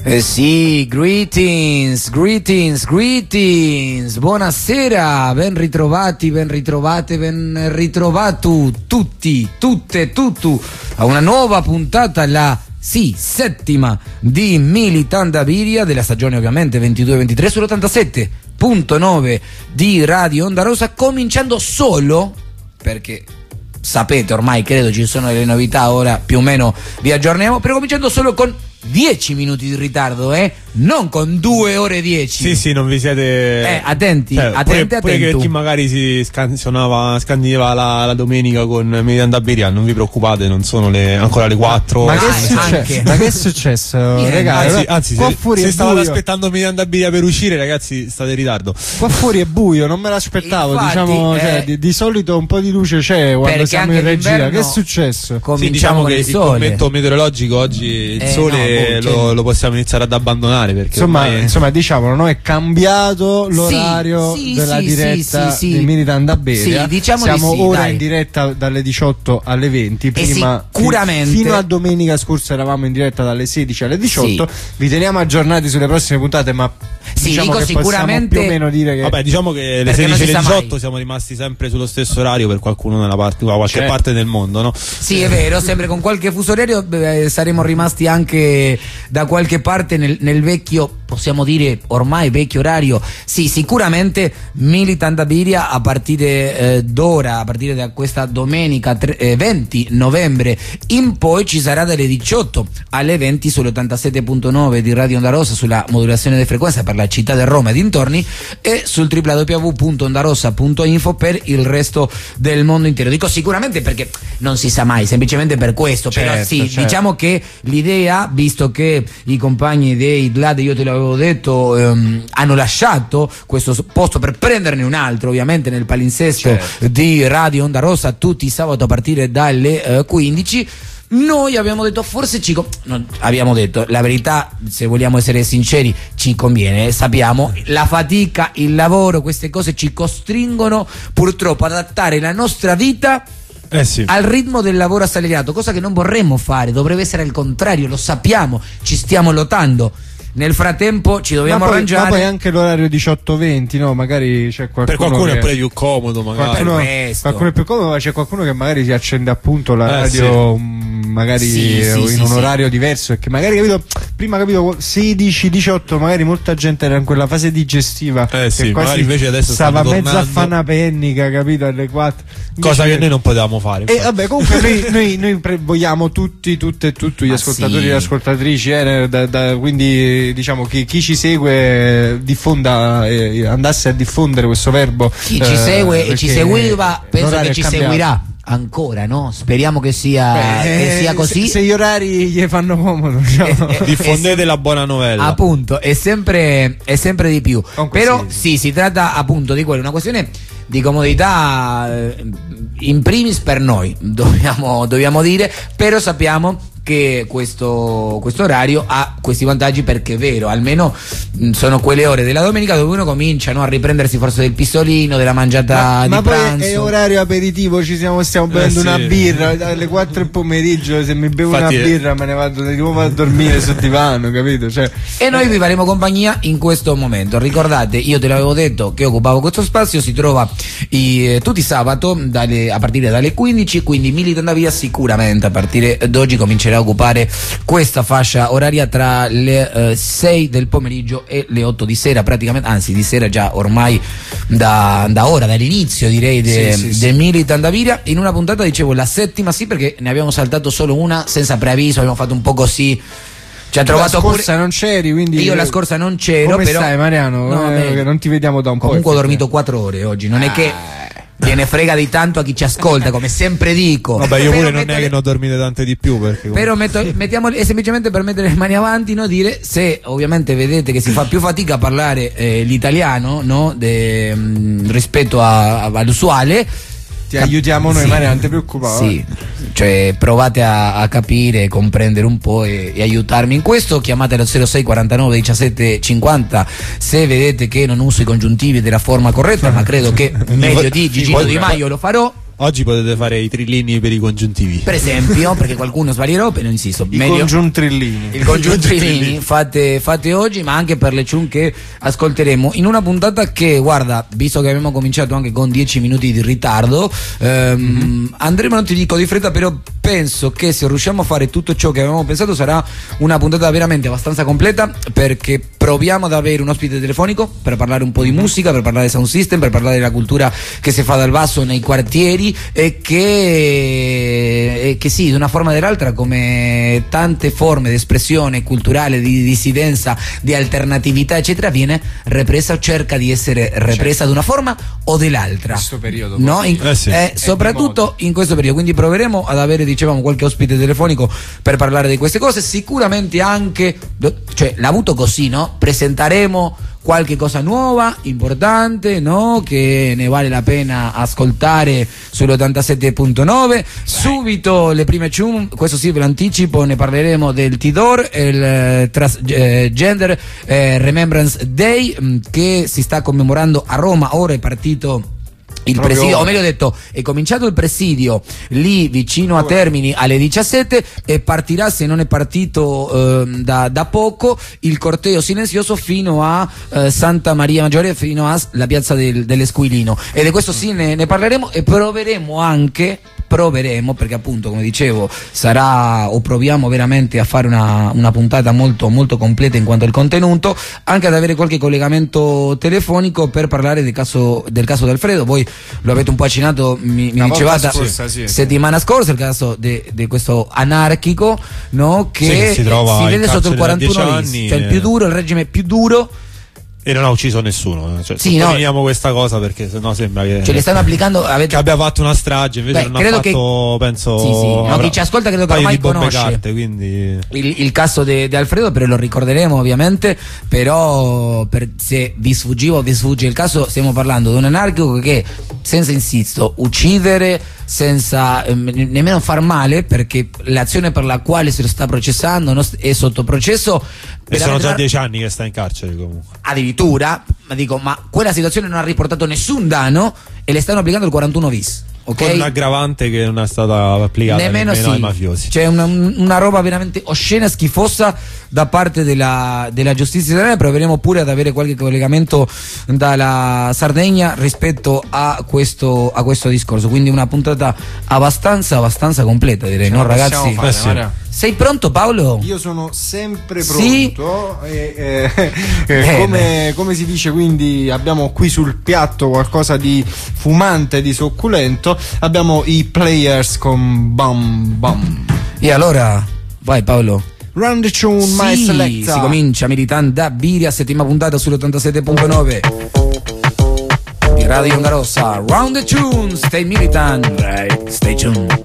Sì, greetings, buonasera, ben ritrovati, ben ritrovate, ben ritrovato tutti, tutte, tutto a una nuova puntata, la settima di Militant Abiria della stagione ovviamente 22-23 sull'87.9 di Radio Onda Rosa, cominciando solo perché sapete ormai, credo ci sono delle novità, ora più o meno vi aggiorniamo, però cominciando solo con 10 minuti di ritardo, non con 2 ore e 10. Sì, non vi siete attenti, attenti. Che chi magari si scandinava la domenica con Militant Abiria, non vi preoccupate, non sono ancora le 4. Ma che è successo? Ragazzi, anzi se stavate aspettando Militant Abiria per uscire, ragazzi, state in ritardo. Qua fuori è buio, non me l'aspettavo. Infatti, diciamo, di solito un po' di luce c'è quando siamo in regia. Che è successo? Diciamo che il commento meteorologico oggi, il sole lo possiamo iniziare ad abbandonare, perché insomma diciamolo, no, è cambiato l'orario della diretta di Militant Abiria. Siamo ora in diretta dalle 18 alle 20. Prima sicuramente fino a domenica scorsa eravamo in diretta dalle 16 alle 18. Vi teniamo aggiornati sulle prossime puntate, ma diciamo dico che sicuramente più o meno dire che vabbè, diciamo che le 16 e le 18 siamo rimasti sempre sullo stesso orario per qualcuno da qualche parte del mondo, no? Sì, è vero, sempre con qualche fuso orario, saremo rimasti anche da qualche parte nel vecchio, possiamo dire ormai vecchio orario. Sì, sicuramente Militant Abiria a partire d'ora, a partire da questa domenica 20 novembre in poi ci sarà dalle 18 alle 20 sull'87.9 di Radio Onda Rosa, sulla modulazione di frequenza per la città di Roma e dintorni, e sul www.ondarossa.info per il resto del mondo intero. Dico sicuramente perché non si sa mai, semplicemente per questo. Però diciamo che l'idea, visto che i compagni dei Glad, io te l'avevo detto, hanno lasciato questo posto per prenderne un altro, ovviamente nel palinsesto di Radio Onda Rosa tutti i sabato a partire dalle 15. Noi abbiamo detto, abbiamo detto la verità, se vogliamo essere sinceri, ci conviene, sappiamo, la fatica, il lavoro, queste cose ci costringono purtroppo ad adattare la nostra vita al ritmo del lavoro assalariato, cosa che non vorremmo fare, dovrebbe essere il contrario, lo sappiamo, ci stiamo lottando. Nel frattempo ci dobbiamo arrangiare. Ma poi anche l'orario 18-20, no? Magari c'è qualcuno. Per qualcuno è pure più comodo, magari. Qualcuno è più comodo, ma c'è qualcuno che magari si accende appunto la radio magari in un orario diverso, e che magari, prima 16-18, magari molta gente era in quella fase digestiva. Magari invece adesso stava mezza a fare una pennica, capito? Alle 4. Cosa che noi non potevamo fare. E vabbè, comunque noi vogliamo tutti gli ascoltatori e le ascoltatrici, quindi diciamo che chi ci segue diffonda, andasse a diffondere questo verbo. Chi ci segue e ci seguiva, penso che ci seguirà ancora, no? Speriamo che sia così. Se gli orari gli fanno comodo, diciamo. Diffondete la buona novella. Appunto, è sempre di più. Comunque però si tratta appunto di quello, una questione di comodità in primis per noi, dobbiamo dire, però sappiamo che questo orario ha questi vantaggi, perché è vero, almeno sono quelle ore della domenica dove uno comincia, no, a riprendersi forse del pistolino, della mangiata di pranzo. Ma poi è orario aperitivo, stiamo bevendo una birra alle 4 del pomeriggio, se mi bevo una birra me ne vado di nuovo a dormire sul divano, capito? E noi vi faremo compagnia in questo momento. Ricordate, io te l'avevo detto che occupavo questo spazio, si trova tutti i sabato a partire dalle 15, quindi Militant Abiria sicuramente a partire d'oggi comincerà a occupare questa fascia oraria tra le 6 del pomeriggio e le 8 di sera, praticamente, anzi di sera già ormai da ora, dall'inizio direi del Militant Abiria, in una puntata, dicevo, la settima, perché ne abbiamo saltato solo una senza preavviso, abbiamo fatto un po' così. Ci ha trovato la scorsa non c'eri, quindi io la scorsa non c'ero. Come stai, Mariano? Che non ti vediamo da un po'. Comunque ho dormito 4 ore oggi, non è che gliene frega di tanto a chi ci ascolta, come sempre dico. Vabbè, io pure non è che ne ho dormite tante di più, perché però mettiamo, semplicemente per mettere le mani avanti, no, dire, se ovviamente vedete che si fa più fatica a parlare l'italiano, no, rispetto all'usuale, ti aiutiamo noi, Maria, non ti preoccupare. Sì, cioè provate a capire, comprendere un po' e aiutarmi in questo. Chiamate allo 06 49 17 50 se vedete che non uso i congiuntivi della forma corretta, ma credo che meglio di Gigino Di Maio lo farò. Oggi potete fare i trillini per i congiuntivi. Per esempio, perché qualcuno sbaglierà, però insisto. I congiuntrillini. Il congiuntrillini fate oggi, ma anche per le tune che ascolteremo. In una puntata che, guarda, visto che abbiamo cominciato anche con 10 minuti di ritardo, andremo, non ti dico di fretta, però penso che se riusciamo a fare tutto ciò che avevamo pensato sarà una puntata veramente abbastanza completa, perché proviamo ad avere un ospite telefonico per parlare un po' di musica, per parlare di sound system, per parlare della cultura che si fa dal basso nei quartieri, e che sì, di una forma o dell'altra, come tante forme di espressione culturale, di dissidenza, di alternatività eccetera, viene represa o cerca di essere represa, certo, di una forma o dell'altra in questo periodo, no? Soprattutto in questo periodo, quindi proveremo ad avere, dicevamo, qualche ospite telefonico per parlare di queste cose. Sicuramente anche, cioè l'ha avuto così, no? Presentaremo qualche cosa nuova, importante, no? Che ne vale la pena ascoltare sull'87.9. Subito le prime tune, questo sì ve lo anticipo, ne parleremo del Tidor, il Transgender Remembrance Day, che si sta commemorando a Roma. Ora è partito il presidio, o meglio detto, è cominciato il presidio lì vicino a Termini alle 17 e partirà, se non è partito da poco, il corteo silenzioso fino a Santa Maria Maggiore, fino alla piazza dell'Esquilino, ed di questo sì ne parleremo, e proveremo, perché appunto, come dicevo, sarà, o proviamo veramente a fare una puntata molto molto completa in quanto al contenuto, anche ad avere qualche collegamento telefonico per parlare del caso di Alfredo. Voi lo avete un po' accennato, mi dicevate settimana scorsa, il caso di questo anarchico, no? Che si vede sotto il 41 bis, cioè il più duro, il regime più duro. E non ha ucciso nessuno, cioè, sì, sottolineiamo questa cosa, perché sennò sembra che, le stanno applicando, che abbia fatto una strage, invece non ha fatto, penso, sì, no, chi ci ascolta credo che ormai conosce carte, quindi il caso di Alfredo, però lo ricorderemo ovviamente. Però se vi sfuggiva o vi sfugge il caso, stiamo parlando di un anarchico che, senza insisto, uccidere, senza nemmeno far male, perché l'azione per la quale si lo sta processando è sotto processo, e sono già 10 anni che sta in carcere comunque. Addirittura, ma quella situazione non ha riportato nessun danno e le stanno applicando il 41 bis. Okay? Con un'aggravante che non è stata applicata nemmeno ai mafiosi. C'è una roba veramente oscena, schifosa da parte della giustizia italiana. Proveremo pure ad avere qualche collegamento dalla Sardegna rispetto a questo discorso, quindi una puntata abbastanza completa, direi, no ragazzi? Sei pronto, Paolo? Io sono sempre pronto, sì? Come si dice, quindi abbiamo qui sul piatto qualcosa di fumante, di succulento. Abbiamo i Players con Bam Bam. E allora, vai Paolo. Run the tune, my selector. Si comincia militando da Biria, settima puntata sull'87.9 di Radio Onda Rossa. Round the tune, stay militant, right? Stay tuned.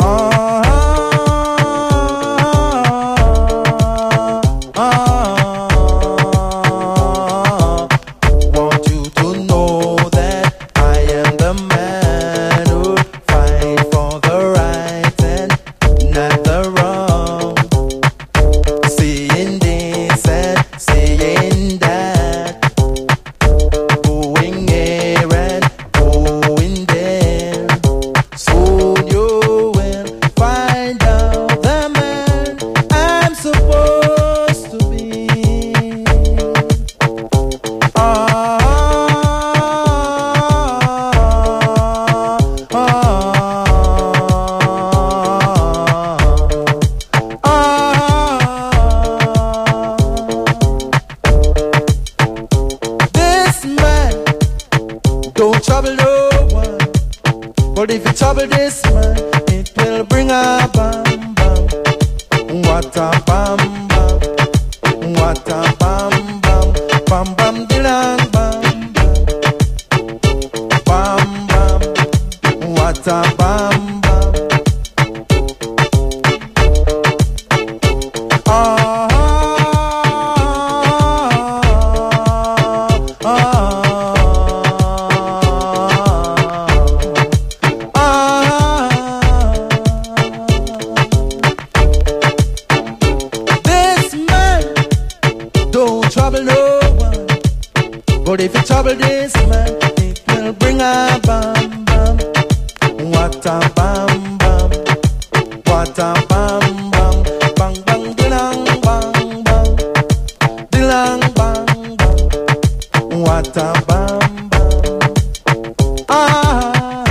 But if you trouble this man, it will bring a bam bam. What a bam bam. What a bam bam. Bang bang dilang bang bang. Dilang bang bang. What a bam bam. Ah.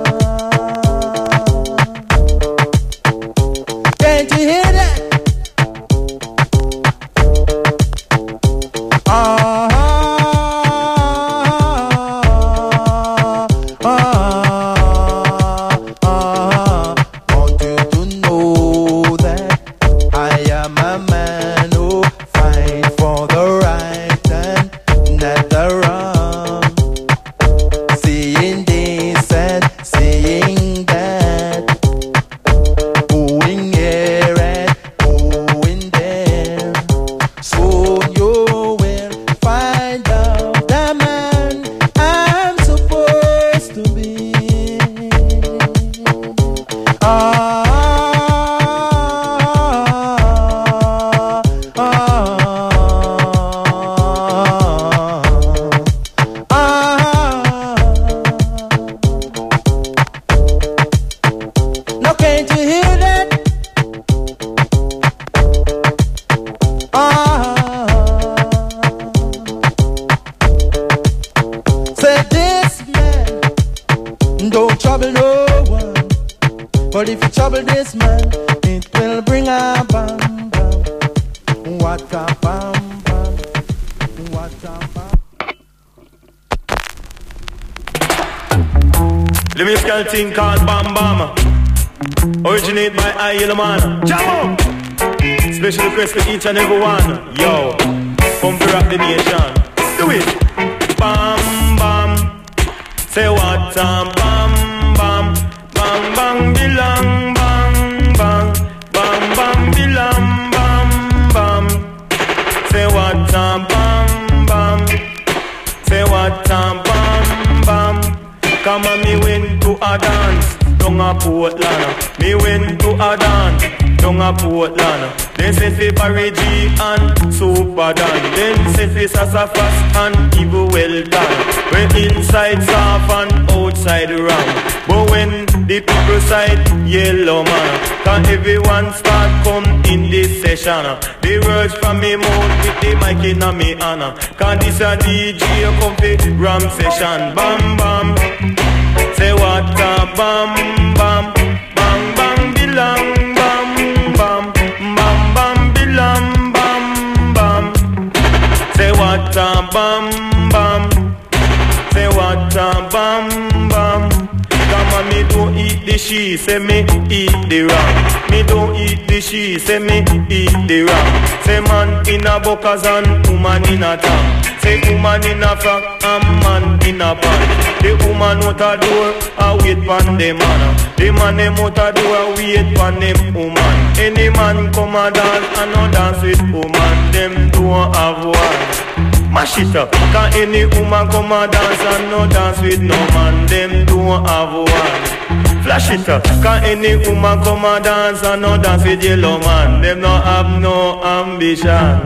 Can't you hear that? Want you to know that I am a man who fight for the right and not the wrong. Saying this and saying that, going here and going there. So you will find out the man I'm supposed to be. Now can't you hear that? Say this man don't trouble no one, but if you trouble this man, it will bring a bam bam. What a bam bam. What a bam. The musical thing called Bam Bam, originate by I Yellow Man. Jam up! Special request for each and every one. Yo, come to rock the nation. Do it! Bam Bam. Say what a bam bam. Bang bang bilang bang bang. Bang bang bilang bam bam. Say what a bam bam. Say what a bam bam. Come on, me went to a dance down a Portland. Me went to a dance down a Portland. They say fi Barry G and Super Dan. Then say fi Sassafras and Evil Well Done. When inside soft and outside round. But when the people side Yellow Man, can everyone start come in this session? The words from me mouth with the mic in a me honor. Can this a DJ come fi ram session? Bam bam. Say what a bam bam. Bang bang bilang bam bam. Bam bam bilang bam bam. Say what a bam bam. Say what a bam bam. Come on, me don't eat the she, say me eat the ram. Me don't eat the she, say me eat the ram. Say man in a buckers and woman in a tam. Say woman in a frock and man in a pants. The woman out a door, a wait pon the man. The man them out a door, a wait pon them woman. Any man come a dance and no dance with woman, them don't have one. Mash it up, can any woman come a dance and no dance with no man, them don't have one. Flash it up, can any woman come a dance and no dance with Yellow Man, them no have no ambition.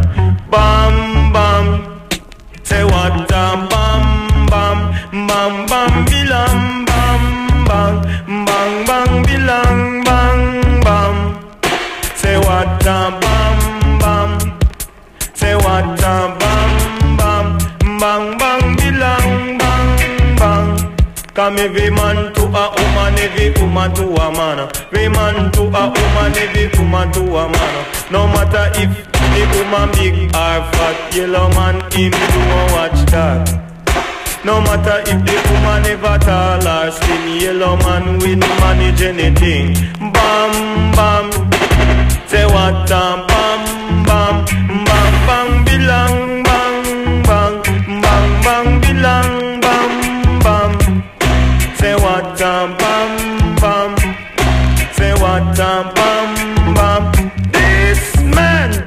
Bam bam. Say what a bam bam. Bam bam bilang bam bang. Bang bang bilang bang bam. Say what a bam bam. Say what a bam bam. Bang bang bilang bang bang. Come every man to a woman, every woman to a man. Every man to a woman, every woman to a man. No matter if the woman big or fat, Yellow Man him don't watch that. No matter if the woman ever tall or slim, Yellow Man will manage anything. Bam bam. Say what a bam bam. Bam bang bilang bang bang. Bang bang bilang bam bam. Say what a bam bam. Say what a bam bam. This man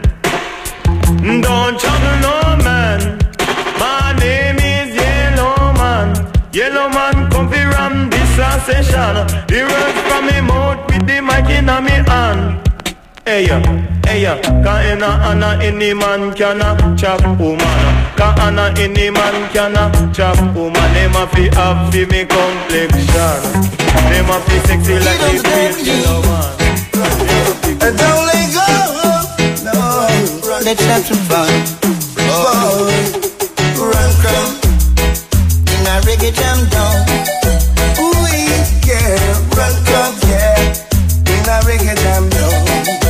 don't trouble no man. My name is Yellow Man. Yellow Man come fi ram this a session. The words from me mouth with the mic in a me hand. Hey ya, can any man can chop woman. Cause Anna any man can chop woman. Them a fi have fi me complexion. Them a fi sexy like the face in a man. Don't let go, no. Let's have some fun. Oh, run, come in a reggae jam down. Ooh, yeah, run, come, yeah, in a reggae jam down.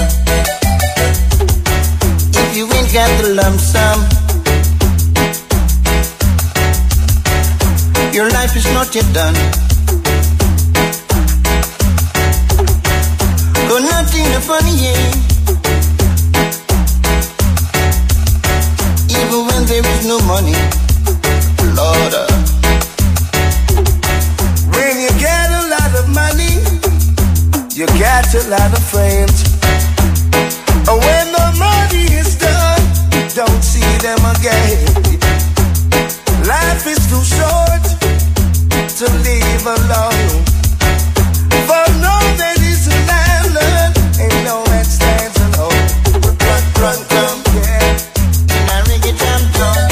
If you ain't got the lump sum, your life is not yet done. Got nothing to funny, yeah. Even when there is no money, Lord. When you get a lot of money, you get a lot of friends. And when the money is done, don't see them again. Life is too short to live alone. For no there is a landlord, ain't no man stands alone. Run, run, come, yeah, in a reggae jam down.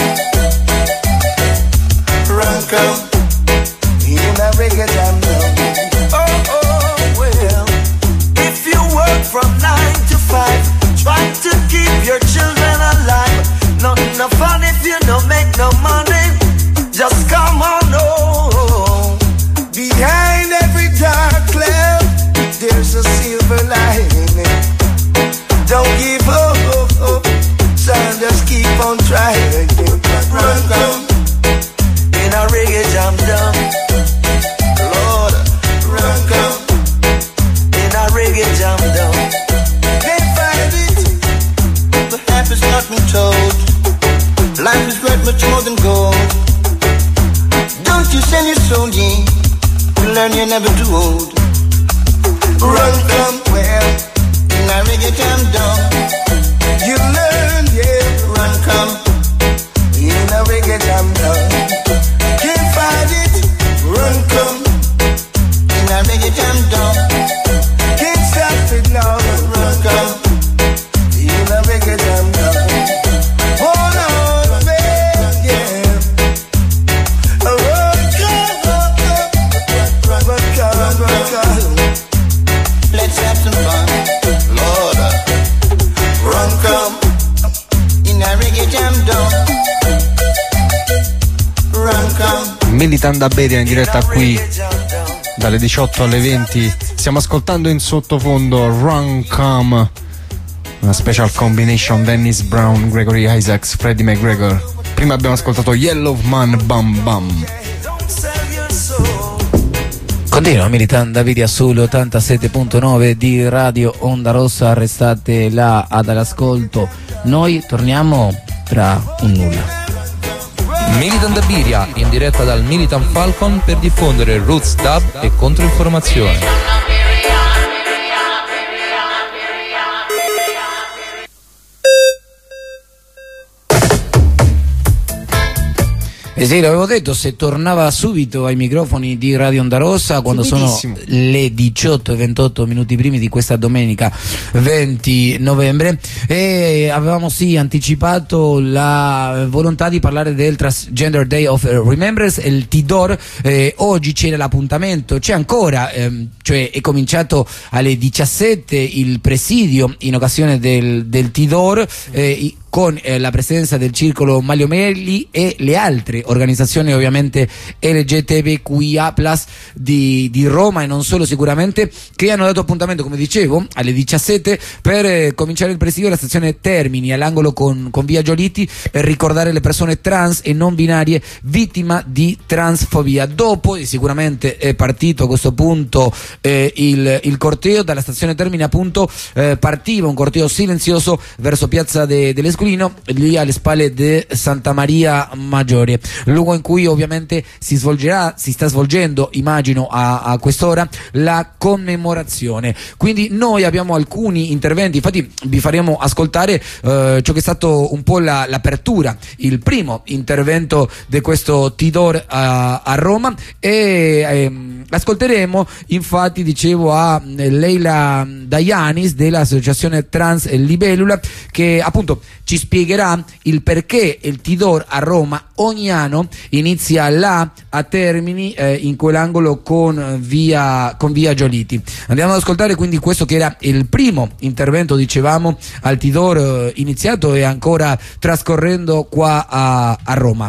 Run, come, in a reggae jam down. Oh, oh, well, if you work from 9 to 5, try to keep your children alive. Nothing no fun if you don't make no money. Just come on, oh. Behind every dark cloud, there's a silver lining. Don't give up, son, just keep on trying. Run, come, in a reggae jam down. Lord, run, come, in a reggae jam down. Can't find it, perhaps it's not been told. Life is worth much more than gold. Don't you sell your soul, yeah, to learn you're never too old. Run, come, well, in a reggae jam down. You learn, yeah, run, come, in a reggae jam down. Can't find it, run, come, in a reggae jam down. Can't stop it now, run, come, in a reggae jam down. Hold on, man, yeah. Let's have some fun, Lord. Run, come, in a reggae jam down. Run, come. Militant da Beria in diretta qui dalle 18 alle 20. Stiamo ascoltando in sottofondo Run Come, una special combination Dennis Brown, Gregory Isaacs, Freddie McGregor. Prima abbiamo ascoltato Yellow Man Bam Bam. Continua Militant Davidia sull'87.9 di Radio Onda Rossa, restate là all'ascolto. Noi torniamo tra un nulla. Militant Davidia in diretta dal Militant Falcon per diffondere roots, dub e controinformazione. Sì, l'avevo detto, se tornava subito ai microfoni di Radio Onda Rossa quando sono le 18:28 minuti primi di questa domenica 20 novembre e avevamo anticipato la volontà di parlare del Transgender Day of Remembrance, il TDOR. Oggi c'era l'appuntamento, c'è ancora, cioè è cominciato alle 17 il presidio in occasione del TDOR, con la presenza del Circolo Maglio Melli e le altre organizzazioni ovviamente LGBTQIA+ di Roma e non solo sicuramente, che hanno dato appuntamento, come dicevo, alle 17 per cominciare il presidio alla stazione Termini all'angolo con via Giolitti, per ricordare le persone trans e non binarie vittime di transfobia. Dopo sicuramente è partito a questo punto il corteo dalla stazione Termini, appunto partiva un corteo silenzioso verso piazza dell'Esclusione, lì alle spalle di Santa Maria Maggiore, luogo in cui ovviamente si sta svolgendo, immagino a quest'ora, la commemorazione. Quindi noi abbiamo alcuni interventi, infatti vi faremo ascoltare ciò che è stato un po' l'apertura, il primo intervento di questo TDOR a Roma, e Ascolteremo infatti, dicevo, a Leila Dayanis dell'associazione Trans Libellula, che appunto ci spiegherà il perché il Tidor a Roma ogni anno inizia là a Termini, in quell'angolo con via Gioliti. Andiamo ad ascoltare quindi questo che era il primo intervento, dicevamo, al Tidor iniziato e ancora trascorrendo qua a Roma.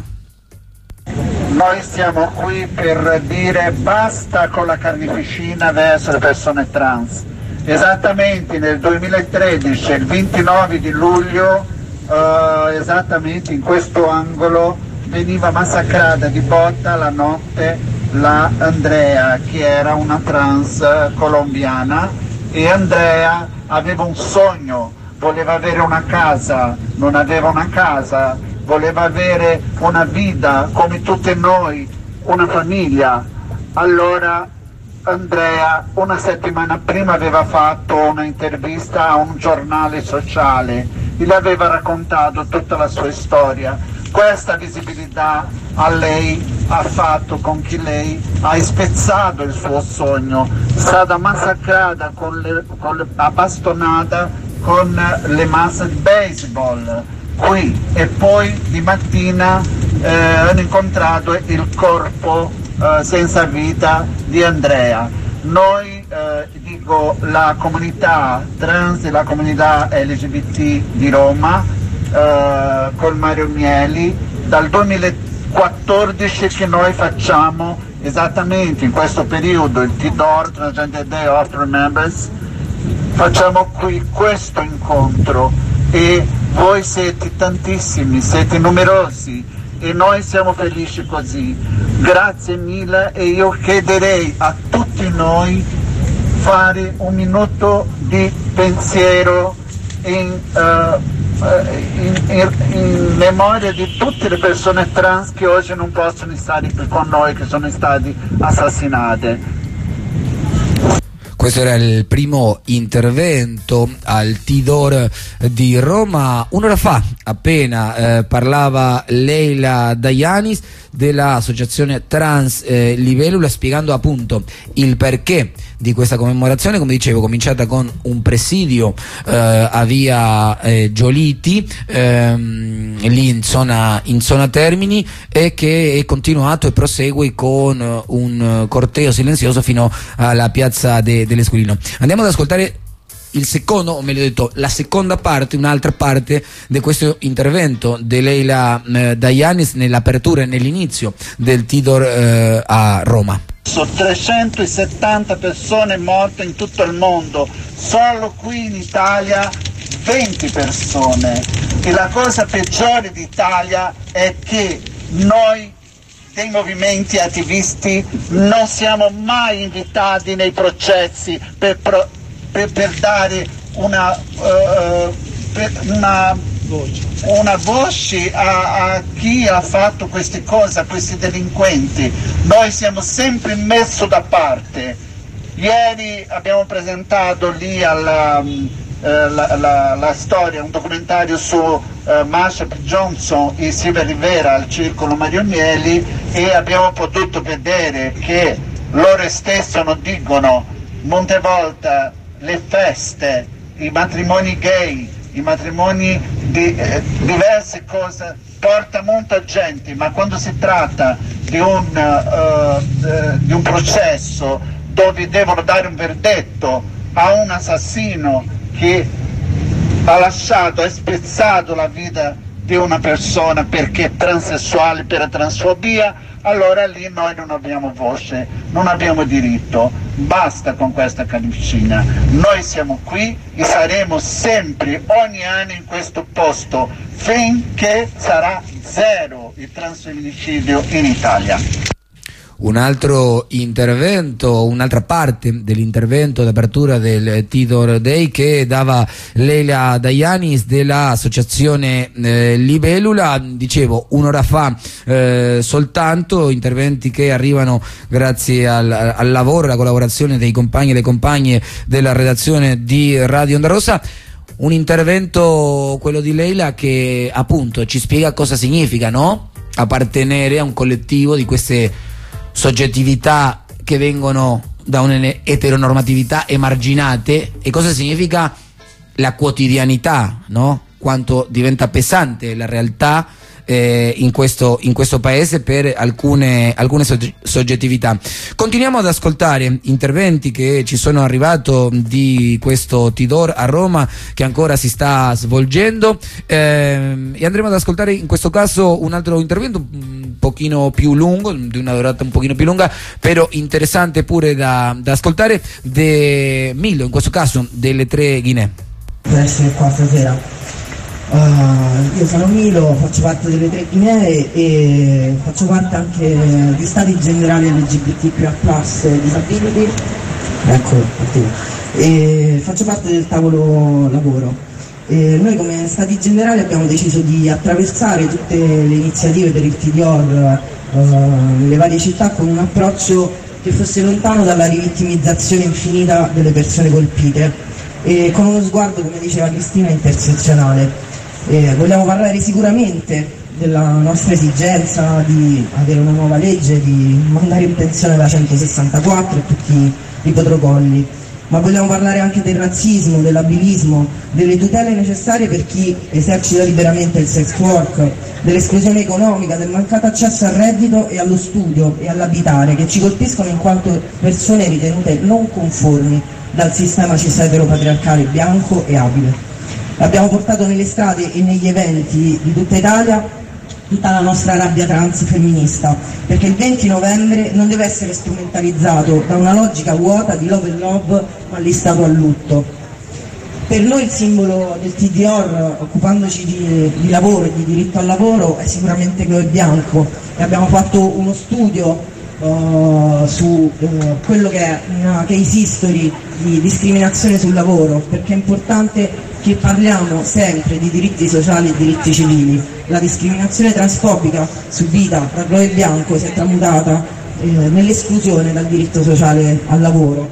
Noi siamo qui per dire basta con la carneficina verso le persone trans. Esattamente nel 2013, il 29 di luglio, esattamente in questo angolo, veniva massacrata di botta la notte la Andrea, che era una trans colombiana, e Andrea aveva un sogno, voleva avere una casa, non aveva una casa, voleva avere una vita come tutti noi, una famiglia. Allora Andrea una settimana prima aveva fatto una intervista a un giornale sociale e le aveva raccontato tutta la sua storia. Questa visibilità a lei ha fatto con che lei ha spezzato il suo sogno, è stata massacrata a bastonata con le mazze di baseball qui, e poi di mattina hanno incontrato il corpo senza vita di Andrea. Noi, dico, la comunità trans e la comunità LGBT di Roma, con Mario Mieli, dal 2014 che noi facciamo esattamente in questo periodo il Tidor, Transgender Day of Remembrance, facciamo qui questo incontro, e voi siete tantissimi, siete numerosi, e noi siamo felici così. Grazie mille, e io chiederei a tutti noi fare un minuto di pensiero in memoria di tutte le persone trans che oggi non possono stare qui con noi, che sono state assassinate. Questo era il primo intervento al Tidor di Roma. Un'ora fa appena parlava Leila Dayanis dell'associazizione Trans Libellula, spiegando appunto il perché di questa commemorazione, come dicevo, cominciata con un presidio a via Gioliti, lì in zona Termini, e che è continuato e prosegue con un corteo silenzioso fino alla piazza dell'Esquilino. Andiamo ad ascoltare il secondo, o meglio detto la seconda parte, un'altra parte di questo intervento di Leila Dayanis nell'apertura e nell'inizio del Tidor a Roma. Sono 370 persone morte in tutto il mondo, solo qui in Italia 20 persone, e la cosa peggiore d'Italia è che noi dei movimenti attivisti non siamo mai invitati nei processi per dare una voce a chi ha fatto queste cose, a questi delinquenti. Noi siamo sempre messi da parte. Ieri abbiamo presentato lì la storia, un documentario su Marsha P. Johnson e Silvia Rivera al Circolo Mario Mieli, e abbiamo potuto vedere che loro stessi non dicono molte volte le feste, i matrimoni gay, i matrimoni di diverse cose porta molta gente, ma quando si tratta di un processo dove devono dare un verdetto a un assassino che ha spezzato la vita di una persona perché è transessuale, per transfobia, allora lì noi non abbiamo voce, non abbiamo diritto. Basta con questa carneficina. Noi siamo qui e saremo sempre, ogni anno in questo posto, finché sarà zero il transfemminicidio in Italia. Un altro intervento, un'altra parte dell'intervento d'apertura del Tidor Day che dava Leila Dayanis dell'associazione Libellula, dicevo un'ora fa soltanto, interventi che arrivano grazie al lavoro e alla collaborazione dei compagni e le compagne della redazione di Radio Onda Rossa. Un intervento, quello di Leila, che appunto ci spiega cosa significa, no? Appartenere a un collettivo di queste soggettività che vengono da un'eteronormatività emarginate, e cosa significa la quotidianità, no? Quanto diventa pesante la realtà in questo paese per alcune soggettività. Continuiamo ad ascoltare interventi che ci sono arrivati di questo Tidor a Roma, che ancora si sta svolgendo, e andremo ad ascoltare in questo caso un altro intervento un pochino più lungo, di una durata un pochino più lunga, però interessante pure da ascoltare, de Milo, in questo caso delle Tre Guinee. Per essere qua stasera. Io sono Milo, faccio parte delle Tre Guinee e faccio parte anche di Stati Generali LGBTQIA+ Disability, ecco, e faccio parte del tavolo lavoro. E noi come Stati Generali abbiamo deciso di attraversare tutte le iniziative per il TDOR nelle varie città con un approccio che fosse lontano dalla rivittimizzazione infinita delle persone colpite e con uno sguardo, come diceva Cristina, intersezionale. Vogliamo parlare sicuramente della nostra esigenza di avere una nuova legge, di mandare in pensione la 164 e tutti i protocolli, ma vogliamo parlare anche del razzismo, dell'abilismo, delle tutele necessarie per chi esercita liberamente il sex work, dell'esclusione economica, del mancato accesso al reddito e allo studio e all'abitare, che ci colpiscono in quanto persone ritenute non conformi dal sistema cis-etero-patriarcale bianco e abile. Abbiamo portato nelle strade e negli eventi di tutta Italia tutta la nostra rabbia trans femminista, perché il 20 novembre non deve essere strumentalizzato da una logica vuota di love and love, ma listato a lutto. Per noi il simbolo del TDOR, occupandoci di lavoro e di diritto al lavoro, è sicuramente Chloe Bianco, e abbiamo fatto uno studio su quello che è una case history di discriminazione sul lavoro, perché è importante che parliamo sempre di diritti sociali e diritti civili. La discriminazione transfobica subita da Chloe Bianco si è tramutata nell'esclusione dal diritto sociale al lavoro.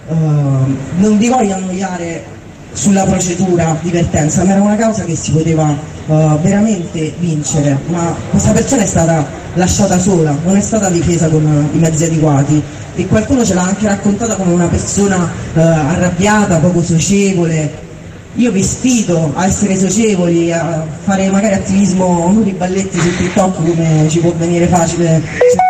Non vi voglio annoiare sulla procedura di vertenza, ma era una causa che si poteva veramente vincere, ma questa persona è stata lasciata sola, non è stata difesa con i mezzi adeguati, e qualcuno ce l'ha anche raccontata come una persona arrabbiata, poco socievole. Io vi sfido a essere socievoli, a fare magari attivismo muri balletti su TikTok, come ci può venire facile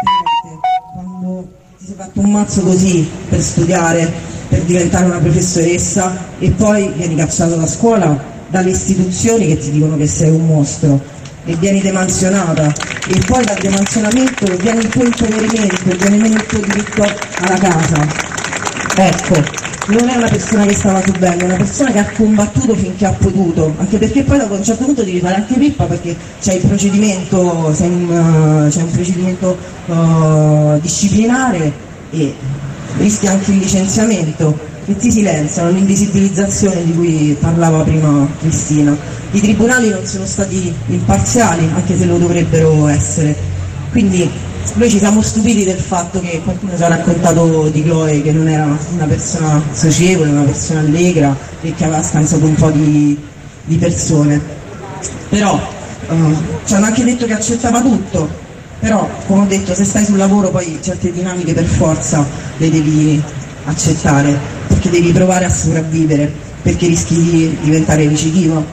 quando ti sei fatto un mazzo così per studiare, per diventare una professoressa, e poi vieni cacciato da scuola, dalle istituzioni che ti dicono che sei un mostro, e vieni demansionata, e poi dal demansionamento viene il tuo impoverimento, viene meno il tuo diritto alla casa. Ecco, non è una persona che stava più bene, è una persona che ha combattuto finché ha potuto, anche perché poi dopo a un certo punto devi fare anche pippa, perché c'è il procedimento, c'è un procedimento disciplinare e rischi anche il licenziamento, che ti silenziano, l'invisibilizzazione di cui parlava prima Cristina. I tribunali non sono stati imparziali, anche se lo dovrebbero essere, quindi noi ci siamo stupiti del fatto che qualcuno ci ha raccontato di Chloe che non era una persona socievole, una persona allegra e che aveva scansato un po' di persone, però ci hanno anche detto che accettava tutto, però come ho detto, se stai sul lavoro poi certe dinamiche per forza le devi accettare, perché devi provare a sopravvivere, perché rischi di diventare recidivo.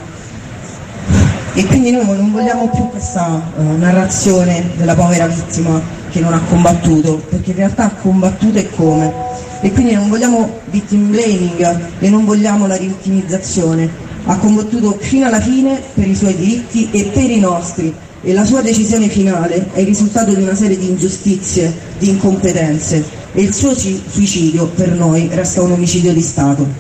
E quindi noi non vogliamo più questa narrazione della povera vittima che non ha combattuto, perché in realtà ha combattuto e come. E quindi non vogliamo victim blaming e non vogliamo la rivittimizzazione. Ha combattuto fino alla fine per i suoi diritti e per i nostri, e la sua decisione finale è il risultato di una serie di ingiustizie, di incompetenze, e il suo suicidio per noi resta un omicidio di Stato.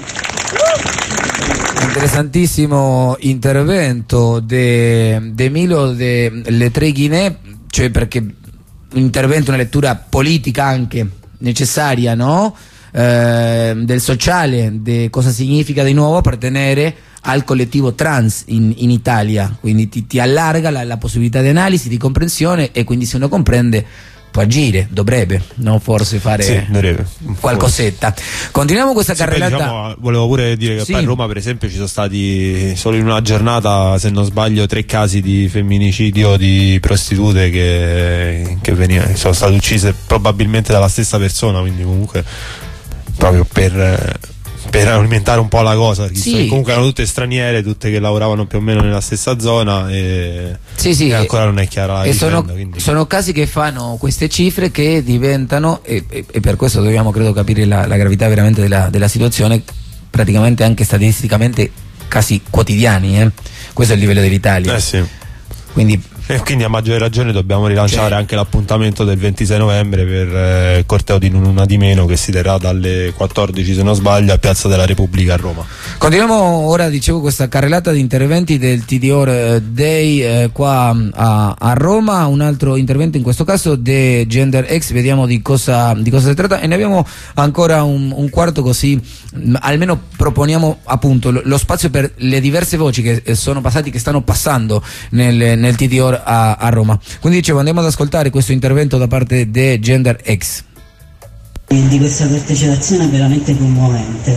Interessantissimo intervento de Milo delle Tre Guinee, cioè perché un intervento, una lettura politica anche necessaria, no? Del sociale, di cosa significa di nuovo appartenere al collettivo trans in Italia, quindi ti allarga la possibilità di analisi, di comprensione, e quindi se uno comprende può agire, dovrebbe, non forse fare qualcosetta. Continuiamo questa carrellata. Diciamo, volevo pure dire che sì. poi a Roma per esempio ci sono stati solo in una giornata, se non sbaglio, 3 casi di femminicidio di prostitute che sono state uccise probabilmente dalla stessa persona, quindi comunque proprio per alimentare un po' la cosa, sì. Comunque erano tutte straniere, tutte che lavoravano più o meno nella stessa zona e, sì, e ancora non è chiara la vicenda, sono casi che fanno queste cifre che diventano e per questo dobbiamo credo capire la gravità veramente della situazione, praticamente anche statisticamente casi quotidiani, questo è il livello dell'Italia, sì. Quindi a maggiore ragione dobbiamo rilanciare anche l'appuntamento del 26 novembre per il corteo di Una di Meno, che si terrà dalle 14 se non sbaglio a Piazza della Repubblica a Roma. Continuiamo ora, dicevo, questa carrellata di interventi del TDOR Day qua a Roma. Un altro intervento in questo caso di Gender X, vediamo di cosa si tratta, e ne abbiamo ancora un quarto, così almeno proponiamo appunto lo spazio per le diverse voci che sono passati, che stanno passando nel TDOR a Roma. Quindi dicevo, andiamo ad ascoltare questo intervento da parte di Gender X. Di questa partecipazione è veramente commovente.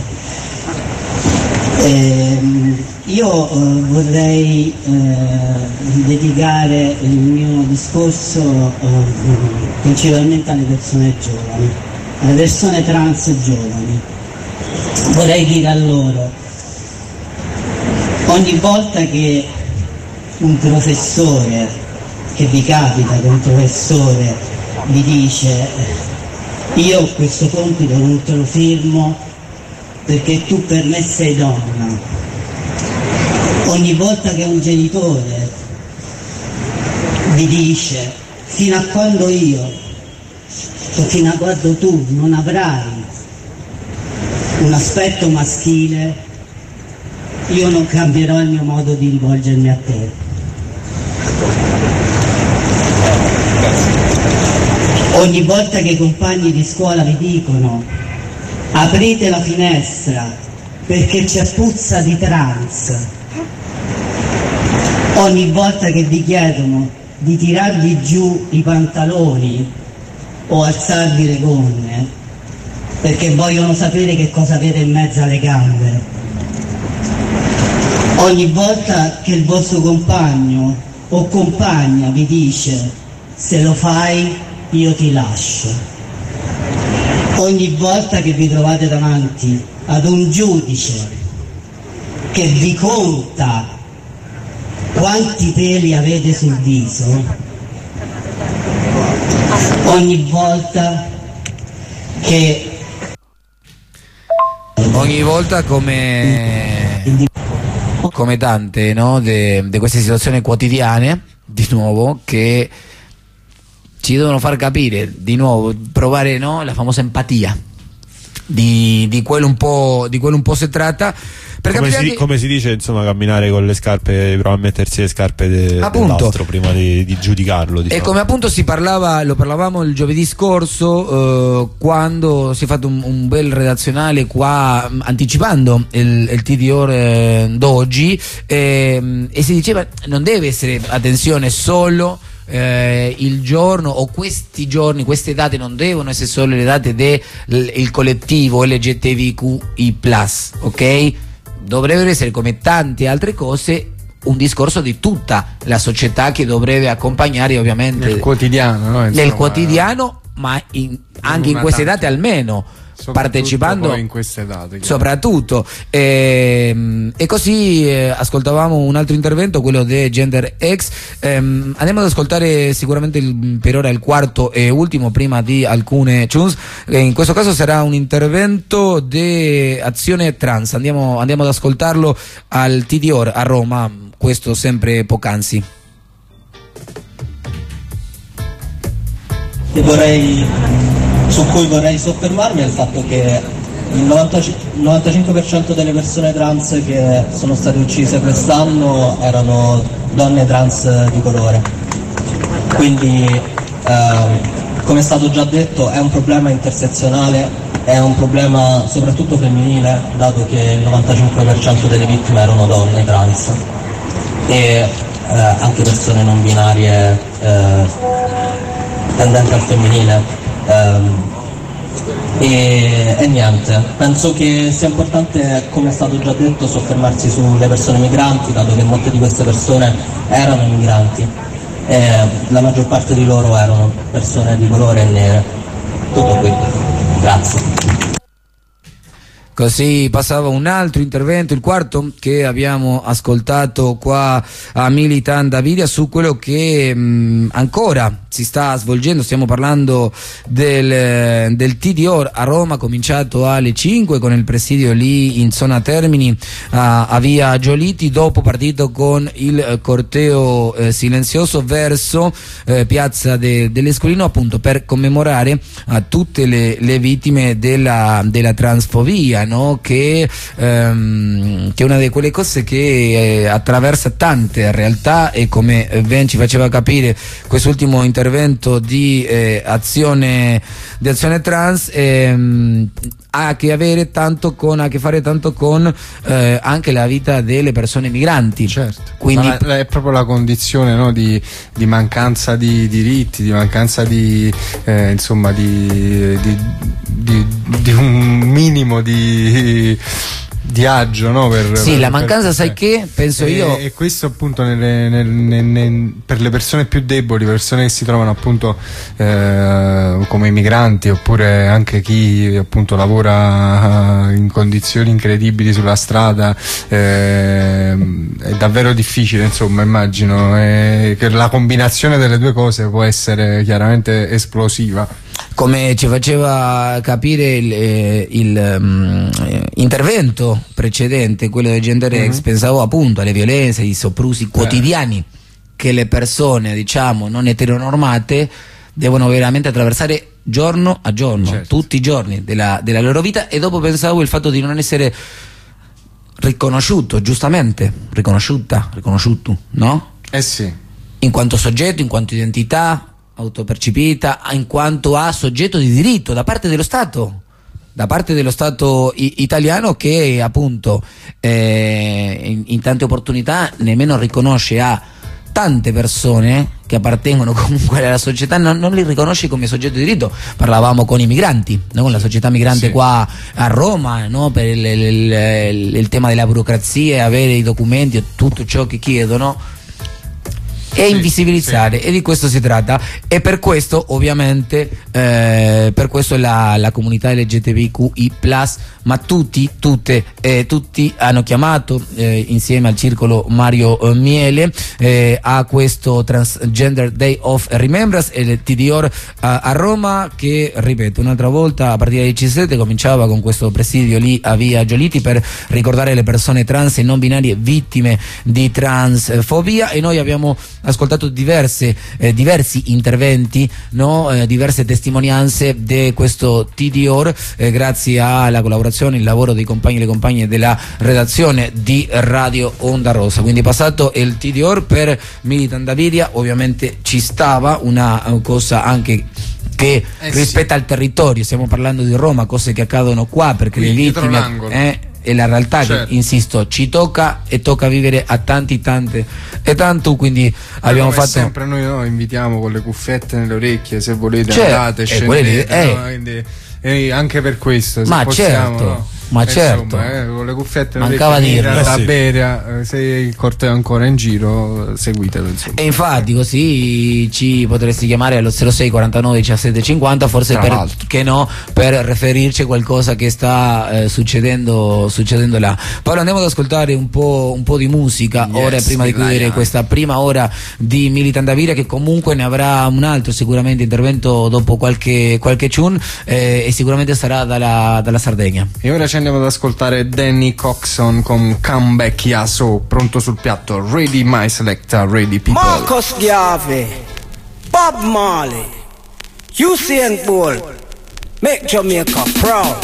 Io vorrei dedicare il mio discorso principalmente alle persone giovani, alle persone trans giovani. Vorrei dire a loro, ogni volta che un professore, che vi capita che un professore vi dice io questo compito non te lo firmo perché tu per me sei donna, ogni volta che un genitore vi dice fino a quando tu non avrai un aspetto maschile, io non cambierò il mio modo di rivolgermi a te. Ogni volta che i compagni di scuola vi dicono aprite la finestra perché c'è puzza di trans, ogni volta che vi chiedono di tirargli giù i pantaloni o alzarvi le gonne perché vogliono sapere che cosa avete in mezzo alle gambe, ogni volta che il vostro compagno o compagna vi dice se lo fai io ti lascio, ogni volta che vi trovate davanti ad un giudice che vi conta quanti peli avete sul viso, ogni volta come tante, no, di queste situazioni quotidiane, di nuovo, che ci devono far capire, di nuovo, provare, no, la famosa empatia di quello un po' si tratta, come si dice, insomma, camminare con le scarpe, provare a mettersi le scarpe dell'altro prima di giudicarlo, diciamo. E come appunto lo parlavamo il giovedì scorso, quando si è fatto un bel redazionale qua anticipando il TDOR d'oggi, e si diceva non deve essere, attenzione, solo il giorno o questi giorni, queste date non devono essere solo le date del collettivo LGTBQI+, ok? Dovrebbero essere, come tante altre cose, un discorso di tutta la società che dovrebbe accompagnare ovviamente nel quotidiano, no? Nel quotidiano, ma anche in queste date almeno, partecipando poi in queste date, soprattutto, e così ascoltavamo un altro intervento, quello di Gender X. Andiamo ad ascoltare sicuramente per ora il quarto e ultimo prima di alcune tunes. In questo caso sarà un intervento di Azione Trans. Andiamo ad ascoltarlo al TDOR a Roma, questo sempre poc'anzi. Su cui vorrei soffermarmi è il fatto che il 95% delle persone trans che sono state uccise quest'anno erano donne trans di colore. Quindi, come è stato già detto, è un problema intersezionale, è un problema soprattutto femminile, dato che il 95% delle vittime erano donne trans e anche persone non binarie tendente al femminile. E niente, penso che sia importante, come è stato già detto, soffermarsi sulle persone migranti, dato che molte di queste persone erano migranti e la maggior parte di loro erano persone di colore e nere. Tutto qui, grazie. Così passava un altro intervento, il quarto che abbiamo ascoltato qua a Militant Davidia, su quello che ancora si sta svolgendo. Stiamo parlando del TDOR a Roma, cominciato alle 5 con il presidio lì in zona Termini a via Gioliti, dopo partito con il corteo silenzioso verso piazza dell'Escolino, appunto per commemorare a tutte le vittime della transfobia, no? Che è una di quelle cose che attraversa tante realtà, e come Ben ci faceva capire quest'ultimo intervento di azione trans, ha a che fare tanto con anche la vita delle persone migranti. Certo. Quindi è proprio la condizione, no, di mancanza di diritti, di mancanza di insomma di un minimo di agio, no? La mancanza, sai che penso io, e questo appunto per le persone più deboli, persone che si trovano appunto come migranti, oppure anche chi appunto lavora in condizioni incredibili sulla strada, è davvero difficile, insomma, immagino che la combinazione delle due cose può essere chiaramente esplosiva. Come ci faceva capire il intervento precedente, quello del GenderX, pensavo appunto alle violenze, ai soprusi quotidiani che le persone, diciamo, non eteronormate devono veramente attraversare giorno a giorno, certo, tutti i giorni della loro vita. E dopo pensavo il fatto di non essere riconosciuto, giustamente, riconosciuto, no? Sì. In quanto soggetto, in quanto identità autopercepita, in quanto a soggetto di diritto da parte dello Stato italiano, che appunto in tante opportunità nemmeno riconosce a tante persone che appartengono comunque alla società, non li riconosce come soggetto di diritto. Parlavamo con i migranti, no? Con la società migrante, sì, qua a Roma, no? Per il tema della burocrazia, avere i documenti e tutto ciò che chiedono, e invisibilizzare, e di questo si tratta. E per questo ovviamente per questo la comunità LGBTQI+, ma tutti hanno chiamato insieme al circolo Mario Miele a questo Transgender Day of Remembrance, e il TDOR a Roma, che, ripeto, un'altra volta a partire dalle 17 cominciava con questo presidio lì a via Gioliti per ricordare le persone trans e non binarie vittime di transfobia. E noi abbiamo ascoltato diversi interventi, no? Diverse testimonianze di questo TDOR, grazie alla collaborazione, il lavoro dei compagni e le compagne della redazione di Radio Onda Rossa. Quindi passato il TDOR per Militant Davidia, ovviamente ci stava una cosa anche che rispetta al territorio, stiamo parlando di Roma, cose che accadono qua, perché le vittime è la realtà, certo, che, insisto, ci tocca e tocca vivere a tanti e tanto, quindi abbiamo fatto sempre noi invitiamo con le cuffiette nelle orecchie, se volete, certo, andate, scendete, no? Quindi, anche per questo, se ma possiamo, certo, no? Ma certo, con le cuffiette mancava dirlo, a Beria, se il corteo è ancora in giro, seguitelo, insomma. E infatti così ci potresti chiamare allo 06 49 17 50, forse per riferirci a qualcosa che sta succedendo là. Paolo, andiamo ad ascoltare un po' di musica, ora, prima di chiudere questa prima ora di Militant Davidia, che comunque ne avrà un altro sicuramente intervento dopo qualche tune, e sicuramente sarà dalla Sardegna. E ora ci andiamo ad ascoltare Danny Coxon con Come Back Yaso, pronto sul piatto. Ready my selector, ready people. Marcus Garvey, Bob Marley, Usain Bolt, make Jamaica proud.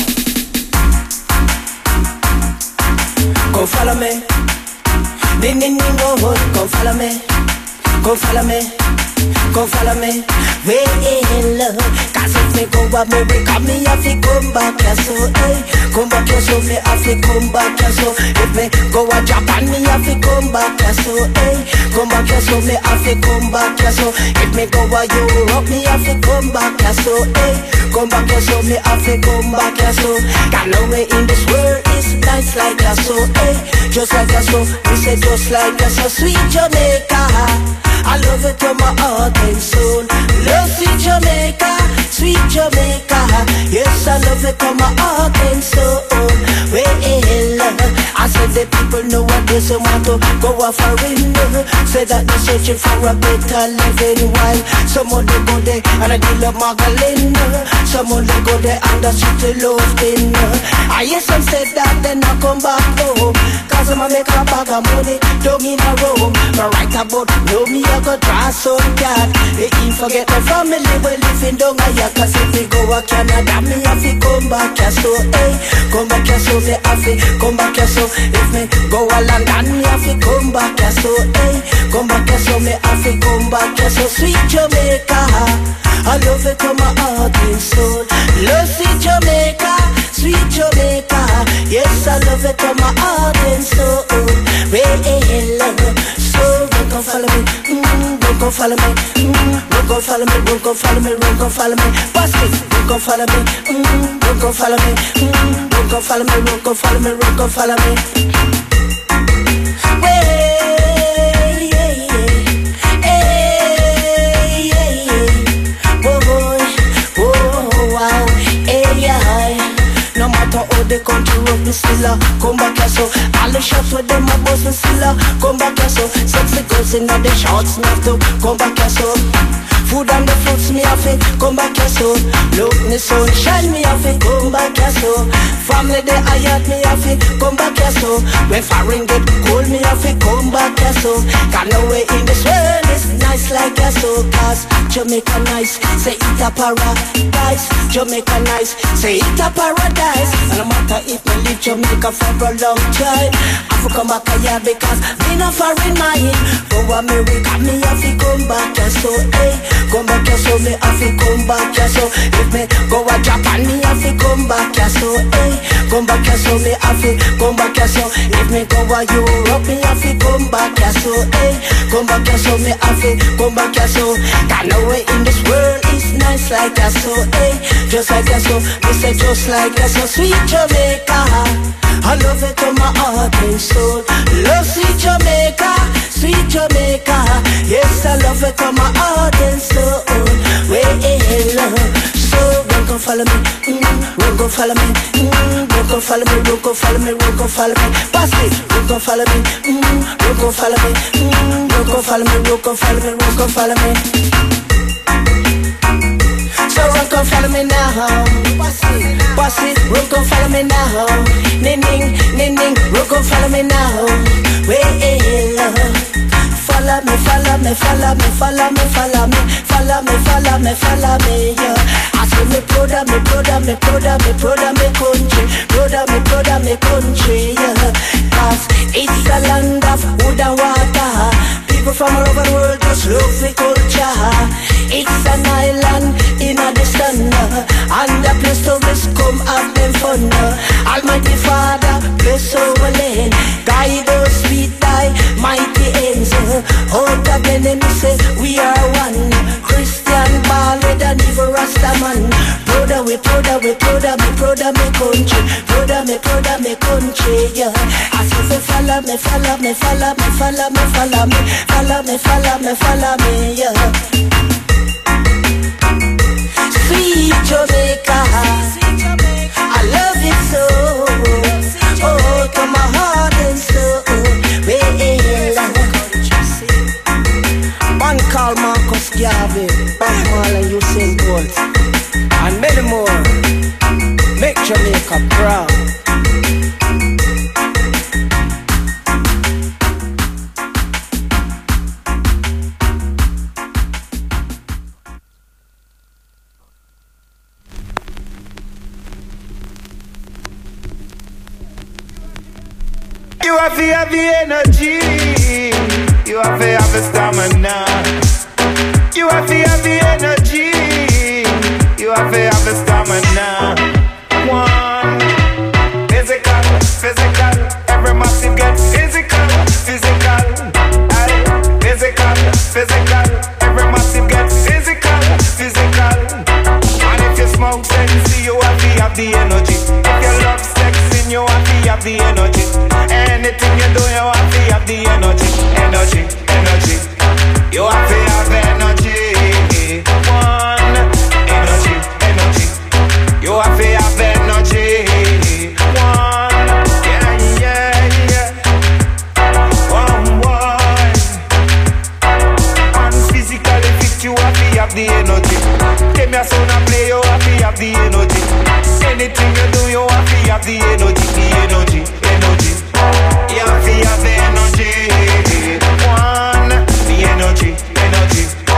Come follow me, ding ding ding go hood, come follow me, come follow me. come follow me. Well, cause if me go America, me have to come back here, so hey. Come back here, so me have to come back here, so if me go to Japan, me have to come back here, so hey. Come back here, so me have to come back here, so if me go to Europe, me have to come back here, so hey. Come back here, so me have to come back here, so got no way in this world is nice like that, so hey. Just like that, so we say just like that, so sweet Jamaica. I love it from my heart and soul. Love sweet Jamaica, sweet Jamaica. Yes, I love it from my heart and soul. Well, I said the people nowadays want to go off a window. Say that they're searching for a better living, while some of them go there and I deal up Magdalena. Some of them go there and I city love dinner. I hear some said that then I come back home, cause I'ma make a bag of money down in a room. But right about know me I go try some cat. They ain't forget my family we living down here. Cause if we go to Canada me have to come back here, so hey. Come back here, so me have to come back here, so if me go to London me have to come back here, so hey. Come back here, so me have to come back here, so sweet Jamaica. I love it from my heart and soul. Love sweet Jamaica, sweet Jamaica. Yes, I love it from my heart and soul. Well, so don't follow me, don't go follow me, don't go follow me, don't go follow me, don't go follow me. Bust it, don't go follow me, don't go follow me, don't go follow me, don't go follow me, don't go follow me. No matter how the country rough me still come back here, so all the shots with them a bust me still come back here, so sexy girls in the shorts me have to come back here, so food and the fruits me have to come back here, so look me sunshine me have to come back here, so family they hired me have to come back here, so when foreign get cold me have to come back here, so got no way in this world is nice like here, so cause Jamaica nice, say it a paradise. Jamaica nice, say it a paradise. And no matter if me leave Jamaica for a long time, I have to come back here because me not foreign mind. Go America, me have to come back here, so hey. Come back here, so me have to come back here, so if me go to Japan, me have to come back here, so hey. Come back here, so me have to come back here, so if me go to Europe, me have to come back here, so hey. Come back here, so me have to come back here, so got no way in this world is nice like that, so hey. Just like that, so me say just like that, so sweet Jamaica. I love it from my heart and soul. Love sweet Jamaica, sweet Jamaica. Yes, I love it from my heart and soul. Well, so don't go follow me, don't go follow me, don't go follow me, don't go follow me, don't go follow me. Pass it, don't go follow me, don't go follow me, don't go follow me, don't go follow me, don't go follow me. So run, come follow me now. Boss it, run, come follow me now. Ning, ning, ning, ning, run, come follow me now. Well, follow me, follow me, follow me, follow me, follow me, follow me, follow me, follow me, yeah. I say me proud of me, proud of me, proud of me, proud of me country, proud of me, proud of me country, yeah. Cause it's a land of wood and water. People from all over the world just love the culture. It's an island in the sun, and the place to rest come have them fun. Almighty Father, bless our land, guide us, speed thy mighty ends. Out of enemy say we are one, Christian, Ballad and even Rastaman. Proud of me, proud of me, proud of me, proud of me country, proud of me, proud of me country, yeah. As if you follow me, follow me, follow me, follow me, follow me, follow me, follow me, follow me, yeah. Sweet Jamaica, I love it so. Oh, to my heart and soul. Well, man called Marcus Garvey, Bob Marley and Usain Bolt, and many more. Make Jamaica proud. You have to have the energy, you have to have the stamina. You have to have the energy. You have to have the stamina. One, physical. Every massive get physical. Physical. Every massive get physical. And if you smoke sense, you have the energy. If you love sex, you have the energy. Anything you do, you have the energy. You have to have energy. One, energy. You have to have energy. One, yeah. One. And physically fit, you have the energy. Tell me a son a play, you have the energy. Anything you do, you have the energy. You have the energy. One, the energy.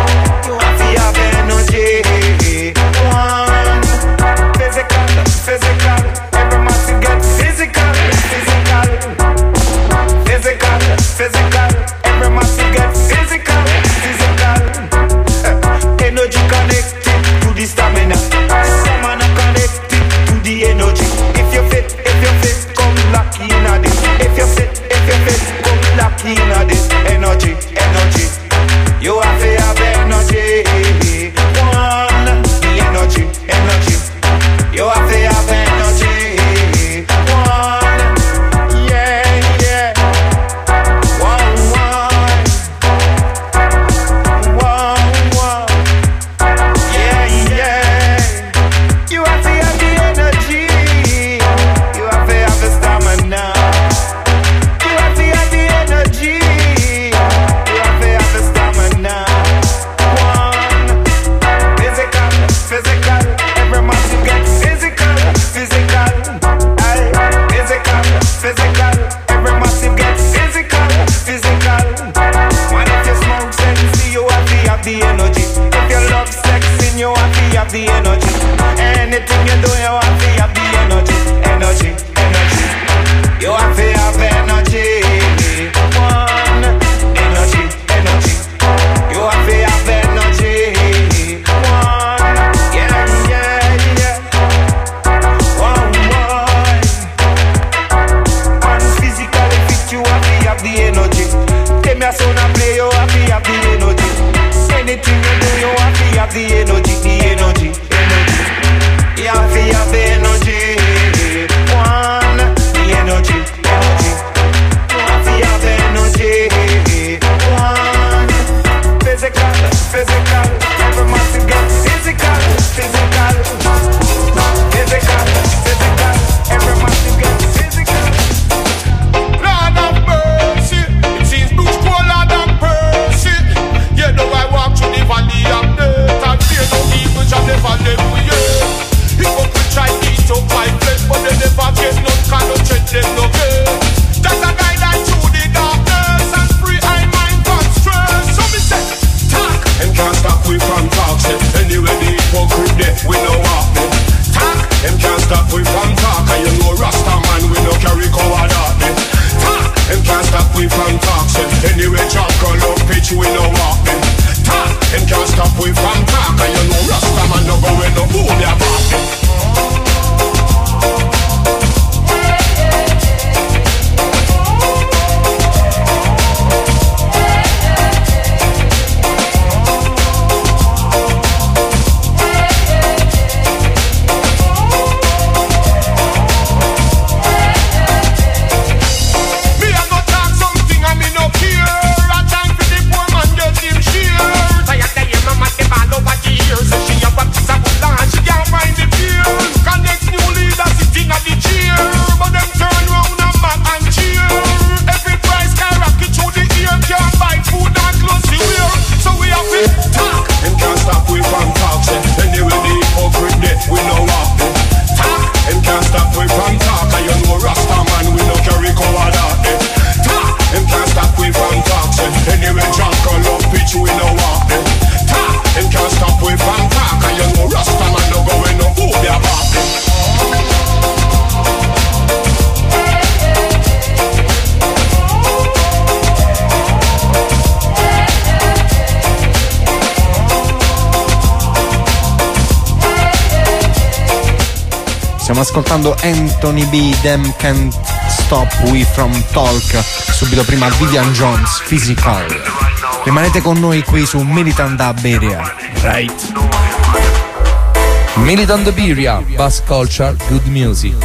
ascoltando Anthony B, Them Can't Stop We From Talk, subito prima Vivian Jones, Physical. Rimanete con noi qui su Militant Dub Area. Right. Militant Dub Area, Bass Culture, Good Music.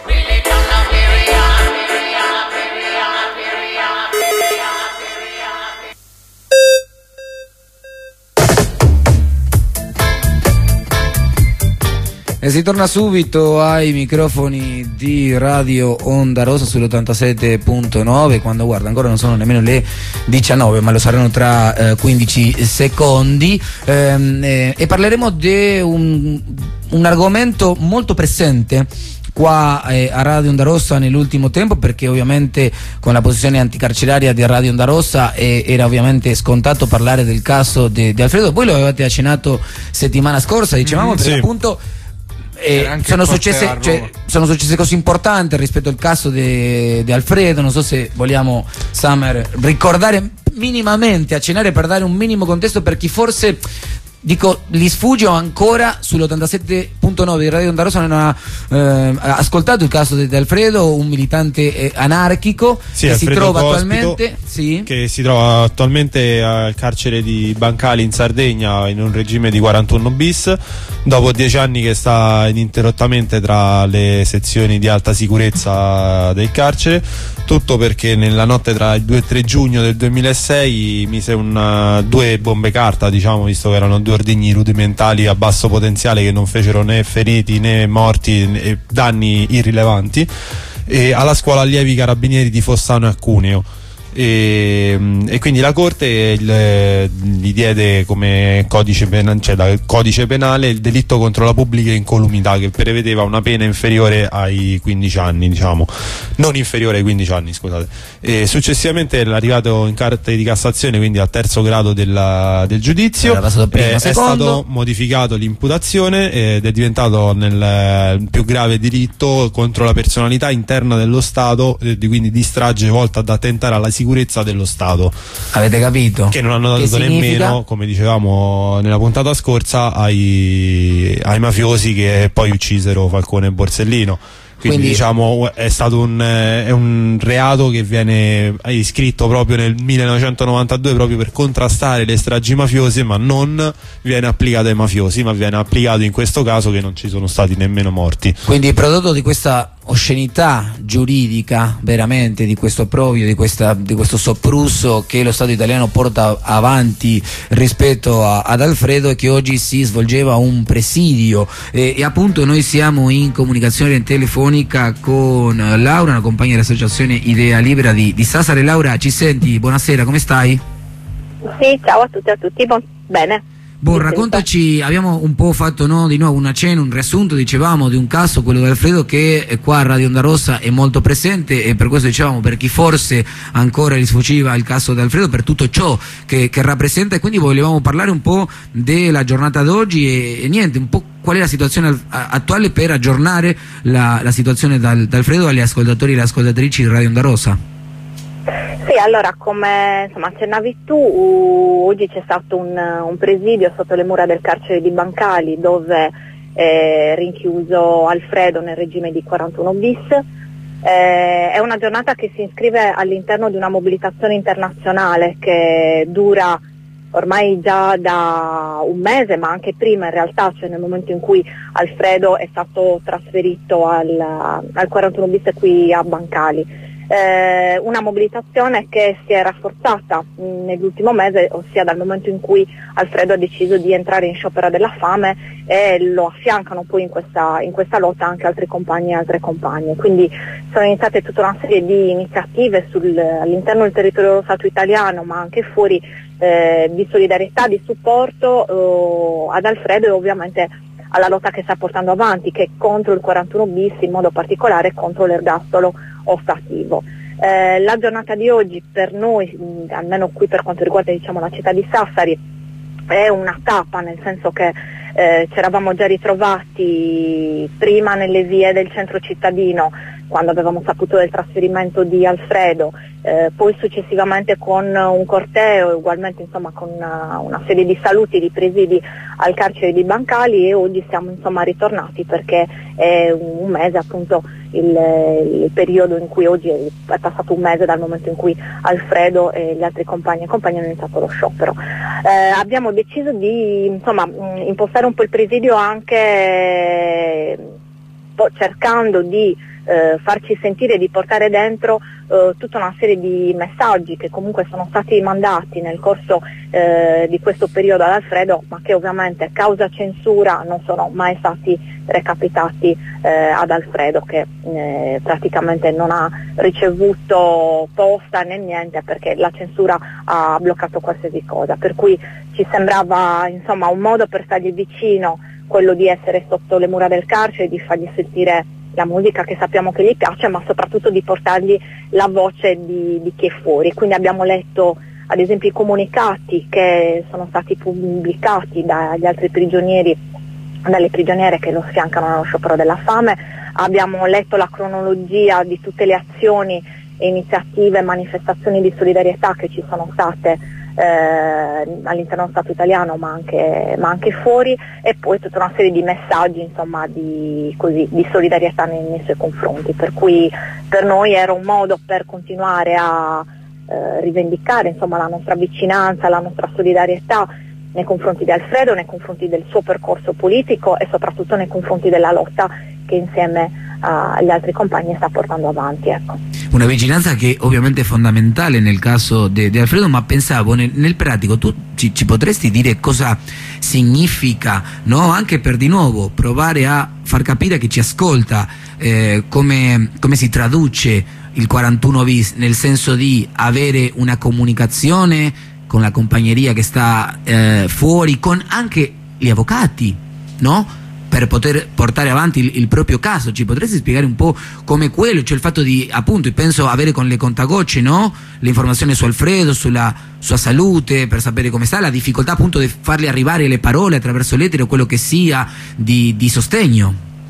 E si torna subito ai microfoni di Radio Onda Rossa sull'87.9, quando guarda ancora non sono nemmeno le 19, ma lo saranno tra 15 secondi, e parleremo di un argomento molto presente qua a Radio Onda Rossa nell'ultimo tempo, perché ovviamente con la posizione anticarceraria di Radio Onda Rossa era ovviamente scontato parlare del caso di Alfredo. Voi lo avevate accennato settimana scorsa, dicevamo, perché appunto sono successe cose importanti rispetto al caso di Alfredo. Non so se vogliamo, Summer, ricordare minimamente, accennare per dare un minimo contesto per chi forse, dico, gli sfugge o ancora sull'87.9 di Radio Onda Rossa non ha ascoltato il caso di Alfredo, un militante anarchico che Alfredo si trova Cospito, attualmente che si trova attualmente al carcere di Bancali in Sardegna in un regime di 41 bis, dopo 10 anni che sta ininterrottamente tra le sezioni di alta sicurezza del carcere. Tutto perché nella notte tra il 2 e 3 giugno del 2006 mise due bombe carta, diciamo, visto che erano due ordigni rudimentali a basso potenziale che non fecero né feriti né morti né danni irrilevanti, alla scuola allievi carabinieri di Fossano e Cuneo. E quindi la Corte gli diede come codice penale, cioè dal codice penale, il delitto contro la pubblica incolumità, che prevedeva una pena inferiore ai 15 anni, diciamo, non inferiore ai 15 anni, scusate. E successivamente è arrivato in Corte di Cassazione, quindi al terzo grado del giudizio, è stato modificato l'imputazione ed è diventato nel più grave delitto contro la personalità interna dello Stato, quindi di strage volta ad attentare alla sicurezza dello Stato. Avete capito? Che non hanno dato nemmeno, come dicevamo nella puntata scorsa, ai mafiosi che poi uccisero Falcone e Borsellino. Quindi diciamo è stato un reato che viene iscritto proprio nel 1992 proprio per contrastare le stragi mafiose, ma non viene applicato ai mafiosi, ma viene applicato in questo caso che non ci sono stati nemmeno morti. Quindi il prodotto di questa oscenità giuridica, veramente, di questo opprovio, di questo soprusso che lo Stato italiano porta avanti rispetto ad Alfredo, è che oggi si svolgeva un presidio e appunto noi siamo in comunicazione telefonica con Laura, una compagna dell'associazione Idea Libera di Sassari. Laura, ci senti? Buonasera, come stai? Sì, ciao a tutti, bene. Raccontaci, abbiamo un po' fatto di nuovo un accenno, un riassunto, dicevamo, di un caso, quello di Alfredo, che qua a Radio Onda Rossa è molto presente, e per questo dicevamo, per chi forse ancora gli sfuggiva il caso di Alfredo, per tutto ciò che rappresenta, e quindi volevamo parlare un po' della giornata d'oggi e niente, un po' qual è la situazione attuale per aggiornare la situazione d'Alfredo agli ascoltatori e alle ascoltatrici di Radio Onda Rossa. Sì, allora, come accennavi tu, oggi c'è stato un presidio sotto le mura del carcere di Bancali, dove è rinchiuso Alfredo nel regime di 41 bis. È una giornata che si iscrive all'interno di una mobilitazione internazionale che dura ormai già da un mese, ma anche prima in realtà, cioè nel momento in cui Alfredo è stato trasferito al 41 bis qui a Bancali. Una mobilitazione che si è rafforzata nell'ultimo mese, ossia dal momento in cui Alfredo ha deciso di entrare in sciopero della fame, e lo affiancano poi in questa lotta anche altri compagni e altre compagne. Quindi sono iniziate tutta una serie di iniziative all'interno del territorio stato italiano, ma anche fuori, di solidarietà, di supporto ad Alfredo e ovviamente alla lotta che sta portando avanti, che è contro il 41 bis, in modo particolare contro l'ergastolo ostativo. La giornata di oggi per noi, almeno qui per quanto riguarda la città di Sassari, è una tappa, nel senso che ci eravamo già ritrovati prima nelle vie del centro cittadino quando avevamo saputo del trasferimento di Alfredo, poi successivamente con un corteo, ugualmente insomma con una serie di saluti, di presidi al carcere di Bancali, e oggi siamo insomma ritornati perché è un mese appunto il periodo in cui oggi è passato un mese dal momento in cui Alfredo e gli altri compagni e compagne hanno iniziato lo sciopero. Abbiamo deciso di insomma impostare un po' il presidio anche cercando di farci sentire, di portare dentro tutta una serie di messaggi che comunque sono stati mandati nel corso di questo periodo ad Alfredo, ma che ovviamente causa censura non sono mai stati recapitati ad Alfredo, che praticamente non ha ricevuto posta né niente, perché la censura ha bloccato qualsiasi cosa, per cui ci sembrava insomma un modo per stargli vicino quello di essere sotto le mura del carcere, di fargli sentire la musica che sappiamo che gli piace, ma soprattutto di portargli la voce di chi è fuori. Quindi abbiamo letto ad esempio i comunicati che sono stati pubblicati dagli altri prigionieri, dalle prigioniere che lo sfiancano nello sciopero della fame, abbiamo letto la cronologia di tutte le azioni e iniziative, manifestazioni di solidarietà che ci sono state all'interno dello Stato italiano, ma anche fuori, e poi tutta una serie di messaggi insomma di solidarietà nei suoi confronti, per cui per noi era un modo per continuare a rivendicare insomma la nostra vicinanza, la nostra solidarietà nei confronti di Alfredo, nei confronti del suo percorso politico e soprattutto nei confronti della lotta che insieme agli altri compagni sta portando avanti, ecco. Una vicinanza che ovviamente è fondamentale nel caso di Alfredo, ma pensavo nel pratico tu ci potresti dire cosa significa, no? Anche per di nuovo provare a far capire a chi ci ascolta come si traduce il 41 bis, nel senso di avere una comunicazione con la compagneria che sta fuori, con anche gli avvocati, no? Per poter portare avanti il proprio caso. Ci potresti spiegare un po' come quello, cioè il fatto di, appunto, penso avere con le contagocce, no? Le informazioni su Alfredo, sulla sua salute, per sapere come sta, la difficoltà appunto di farle arrivare le parole attraverso l'etere o quello che sia di sostegno.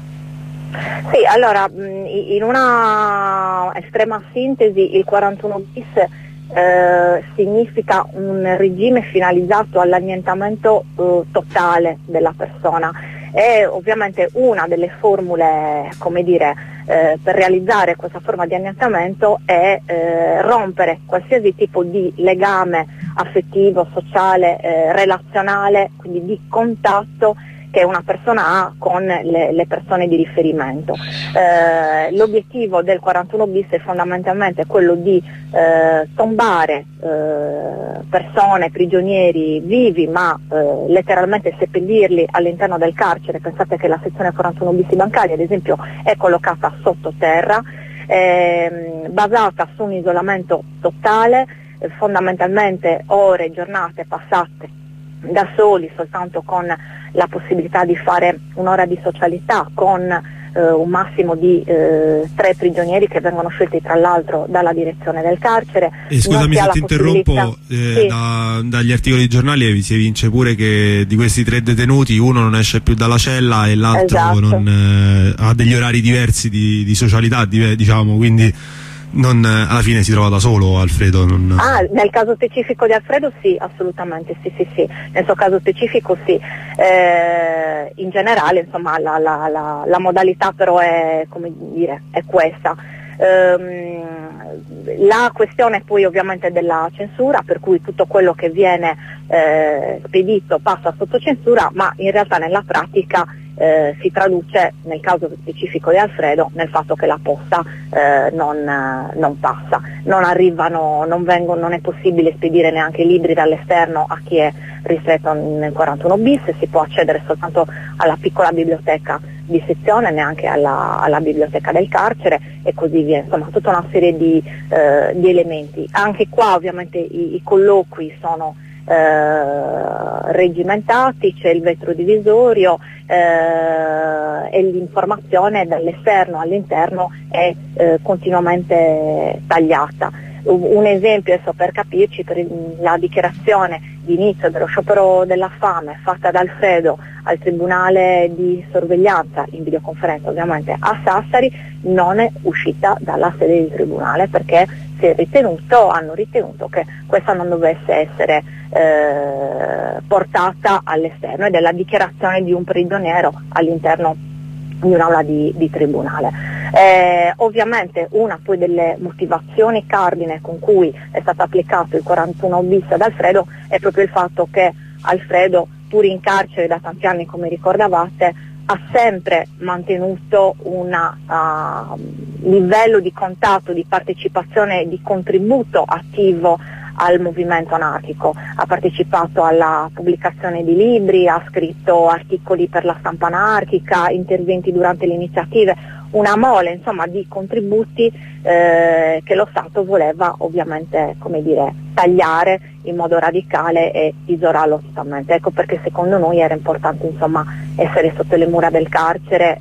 Sì, allora, in una estrema sintesi, il 41 bis significa un regime finalizzato all'annientamento totale della persona. E ovviamente una delle formule, come dire, per realizzare questa forma di annientamento è rompere qualsiasi tipo di legame affettivo, sociale, relazionale, quindi di contatto che una persona ha con le persone di riferimento. L'obiettivo del 41 bis è fondamentalmente quello di tombare persone, prigionieri vivi, ma letteralmente seppellirli all'interno del carcere. Pensate che la sezione 41 bis di Bancali, ad esempio, è collocata sottoterra, basata su un isolamento totale, fondamentalmente ore e giornate passate da soli, soltanto con la possibilità di fare un'ora di socialità, con un massimo di 3 prigionieri che vengono scelti tra l'altro dalla direzione del carcere. Scusami se ti interrompo, sì. Dagli articoli di giornali si evince pure che di questi 3 detenuti uno non esce più dalla cella e l'altro ha degli orari diversi di socialità, diciamo, quindi alla fine si trova da solo Alfredo. Nel caso specifico di Alfredo sì, assolutamente sì, nel suo caso specifico sì. In generale insomma la modalità però è, come dire, è questa. La questione poi ovviamente della censura, per cui tutto quello che viene spedito passa sotto censura, ma in realtà nella pratica si traduce, nel caso specifico di Alfredo, nel fatto che la posta non passa, non arrivano, non è possibile spedire neanche libri dall'esterno a chi è ristretto nel 41 bis, si può accedere soltanto alla piccola biblioteca di sezione, neanche alla biblioteca del carcere e così via, insomma tutta una serie di elementi. Anche qua ovviamente i colloqui sono regimentati, c'è il vetro divisorio e l'informazione dall'esterno all'interno è continuamente tagliata. Un esempio, adesso per capirci, per la dichiarazione di inizio dello sciopero della fame fatta da Alfredo al tribunale di sorveglianza in videoconferenza ovviamente a Sassari, non è uscita dalla sede del tribunale perché hanno ritenuto che questa non dovesse essere portata all'esterno, ed è la dichiarazione di un prigioniero all'interno di un'aula di tribunale. Ovviamente una poi delle motivazioni cardine con cui è stato applicato il 41 bis ad Alfredo è proprio il fatto che Alfredo, pur in carcere da tanti anni come ricordavate, ha sempre mantenuto un livello di contatto, di partecipazione, di contributo attivo al movimento anarchico. Ha partecipato alla pubblicazione di libri, ha scritto articoli per la stampa anarchica, interventi durante le iniziative, una mole insomma di contributi che lo Stato voleva ovviamente, come dire, tagliare in modo radicale e isolarlo totalmente. Ecco perché secondo noi era importante insomma essere sotto le mura del carcere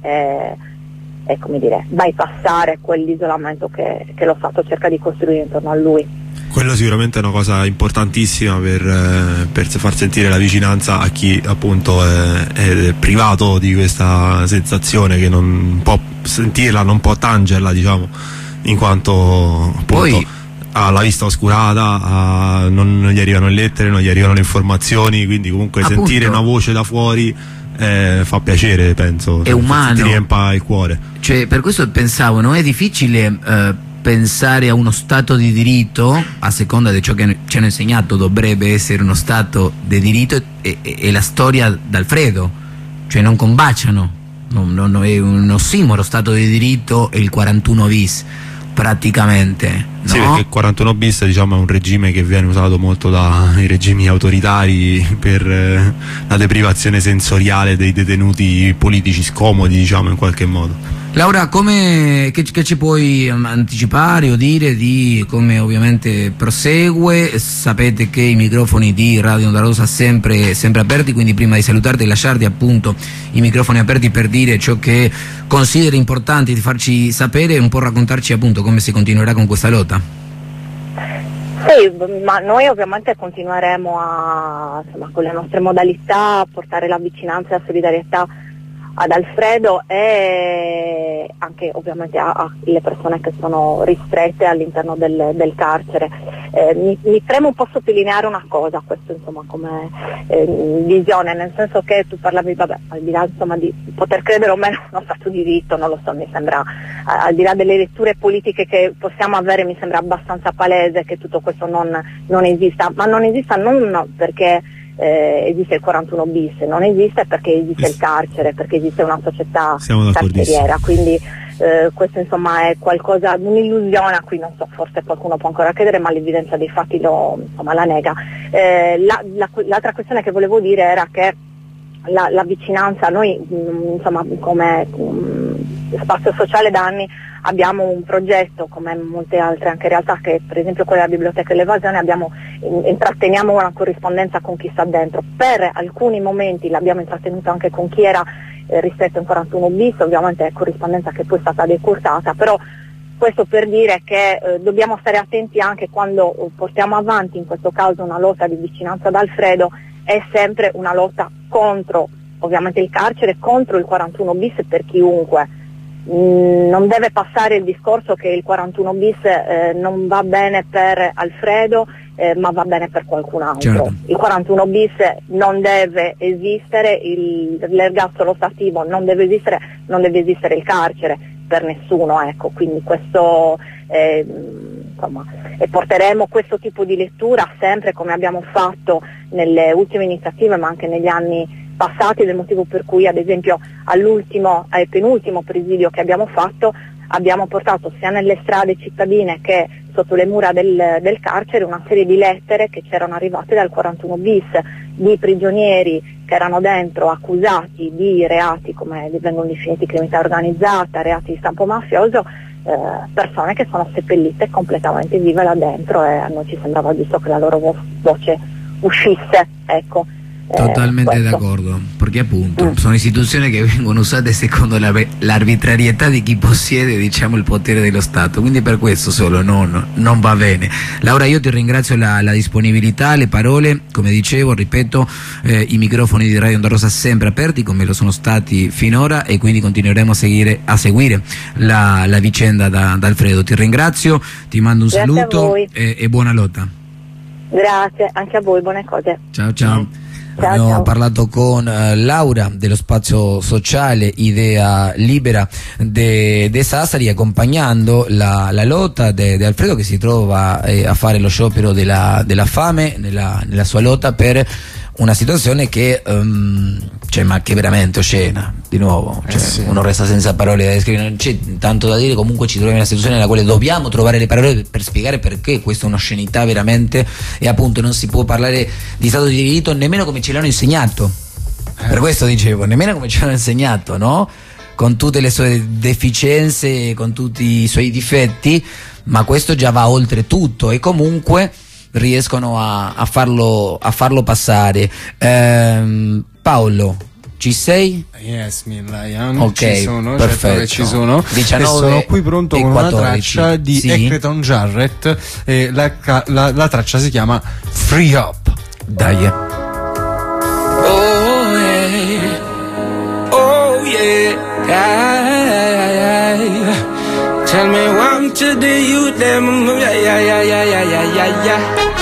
e come dire, bypassare quell'isolamento che lo Stato cerca di costruire intorno a lui. Quello sicuramente è una cosa importantissima per far sentire la vicinanza a chi appunto è privato di questa sensazione, che non può sentirla, non può tangerla, diciamo, in quanto appunto ha la vista oscurata, non gli arrivano le lettere, non gli arrivano le informazioni, quindi comunque appunto sentire una voce da fuori fa piacere, penso, è umano, ti riempa il cuore. Cioè, per questo pensavo, non è difficile pensare a uno Stato di diritto, a seconda di ciò che ci hanno insegnato dovrebbe essere uno Stato di diritto, e la storia d'Alfredo, cioè non combaciano, non è un ossimoro Stato di diritto e il 41 bis praticamente, no? Sì, perché il 41 bis, diciamo, è un regime che viene usato molto dai regimi autoritari per la deprivazione sensoriale dei detenuti politici scomodi, diciamo, in qualche modo. Laura, che ci puoi anticipare o dire di come ovviamente prosegue? Sapete che i microfoni di Radio Onda Rosa sempre aperti, quindi prima di salutarti e lasciarti appunto i microfoni aperti per dire ciò che consideri importante di farci sapere e un po' raccontarci appunto come si continuerà con questa lotta. Sì, ma noi ovviamente continueremo insomma, con le nostre modalità a portare la vicinanza e la solidarietà ad Alfredo e anche ovviamente alle persone che sono ristrette all'interno del carcere. Mi preme un po' sottolineare una cosa, questo insomma come visione, nel senso che tu parlavi, vabbè, al di là insomma di poter credere o meno uno Stato di diritto, non lo so, mi sembra, al di là delle letture politiche che possiamo avere, mi sembra abbastanza palese che tutto questo non esista, ma non esista non perché esiste il 41 bis, non esiste perché esiste il carcere, perché esiste una società carceriera, quindi questo insomma è qualcosa, un'illusione a cui non so, forse qualcuno può ancora credere, ma l'evidenza dei fatti la nega. L'altra questione che volevo dire era che la vicinanza, noi insomma come spazio sociale da anni abbiamo un progetto, come molte altre anche realtà, che per esempio quella della Biblioteca dell'Evasione intratteniamo una corrispondenza con chi sta dentro. Per alcuni momenti l'abbiamo intrattenuta anche con chi era ristretto in 41 bis, ovviamente è corrispondenza che poi è stata decurtata, però questo per dire che dobbiamo stare attenti anche quando portiamo avanti in questo caso una lotta di vicinanza ad Alfredo, è sempre una lotta contro ovviamente il carcere, contro il 41 bis per chiunque. Non deve passare il discorso che il 41 bis non va bene per Alfredo, ma va bene per qualcun altro. Certo. Il 41 bis non deve esistere, l'ergastolo stativo non deve esistere il carcere per nessuno, ecco, quindi questo insomma, e porteremo questo tipo di lettura sempre come abbiamo fatto nelle ultime iniziative, ma anche negli anni passati, ed è il motivo per cui ad esempio al penultimo presidio che abbiamo fatto abbiamo portato sia nelle strade cittadine che sotto le mura del carcere una serie di lettere che c'erano arrivate dal 41 bis di prigionieri che erano dentro accusati di reati come vengono definiti criminalità organizzata, reati di stampo mafioso, persone che sono seppellite completamente vive là dentro, e a noi ci sembrava giusto che la loro voce uscisse, ecco. Totalmente d'accordo, perché appunto sono istituzioni che vengono usate secondo l'arbitrarietà di chi possiede, diciamo, il potere dello Stato, quindi per questo solo non va bene. Laura, io ti ringrazio la disponibilità, le parole, come dicevo, ripeto, i microfoni di Radio Onda Rossa sempre aperti come lo sono stati finora, e quindi continueremo a seguire la vicenda da Alfredo. Ti ringrazio, ti mando un saluto e buona lotta. Grazie, anche a voi, buone cose. Ciao. Abbiamo parlato con Laura dello spazio sociale Idea Libera de Sassari, accompagnando la lotta di Alfredo, che si trova a fare lo sciopero della fame nella sua lotta per una situazione che ma che è veramente oscena, di nuovo, uno resta senza parole da descrivere, non c'è tanto da dire. Comunque ci troviamo in una situazione nella quale dobbiamo trovare le parole per spiegare perché questa è un'oscenità veramente, e appunto non si può parlare di Stato di diritto nemmeno come ce l'hanno insegnato, per questo dicevo, nemmeno come ce l'hanno insegnato, no? Con tutte le sue deficienze, con tutti i suoi difetti, ma questo già va oltre tutto, e comunque riescono a farlo passare. Paolo, ci sei? Yes, Lion, ok, ci sono, perfetto. Certo che ci sono. 19 e sono qui pronto con 14. una traccia di Ekreton Jarrett, e la traccia si chiama Free Up. Dai. Oh yeah. Tell me what to do, you them, yeah.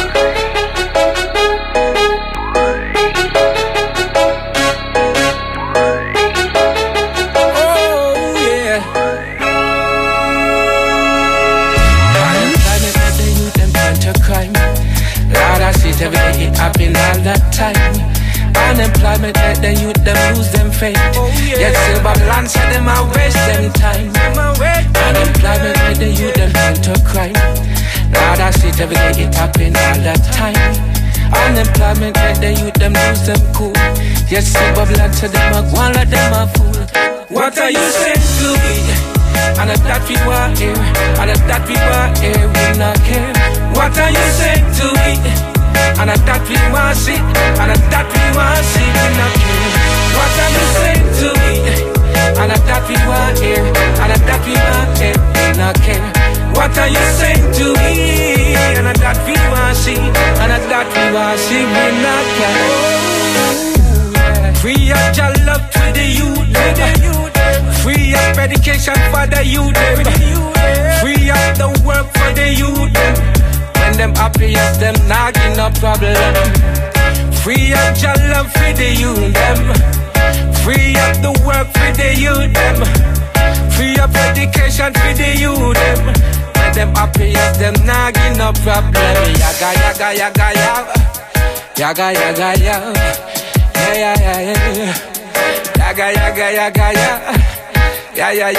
Every day it happen all the time. Unemployment let the youth them lose them faith. Yet still Babylon so them a waste them time. Unemployment let the youth them turn to crime. Lord I see it every day it happen all the time. Unemployment let the youth them lose them cool. Yet still Babylon so them a one let them a fool. What are you saying to me? And if that we want here, and if that we want here, we not care. What are you saying to me? And if that we want see, and if that we want see, we not care. What are you saying to me? And if that we want here, and if that we want here, we not care. What are you saying to me? And if that we want see, and if that we want see, we not care. Free up your love to the youth, free up education for the youth, free up the work for the youth. When them happy as them nagging no problem. Free up your love for the youth, free up the work for the youth, free up education for the youth. When them happy as them nagging no problem. Yaga yaga yaga yaga, yaga yaga yaga, yeah. Yaga yaga yaga yaga. Yeah.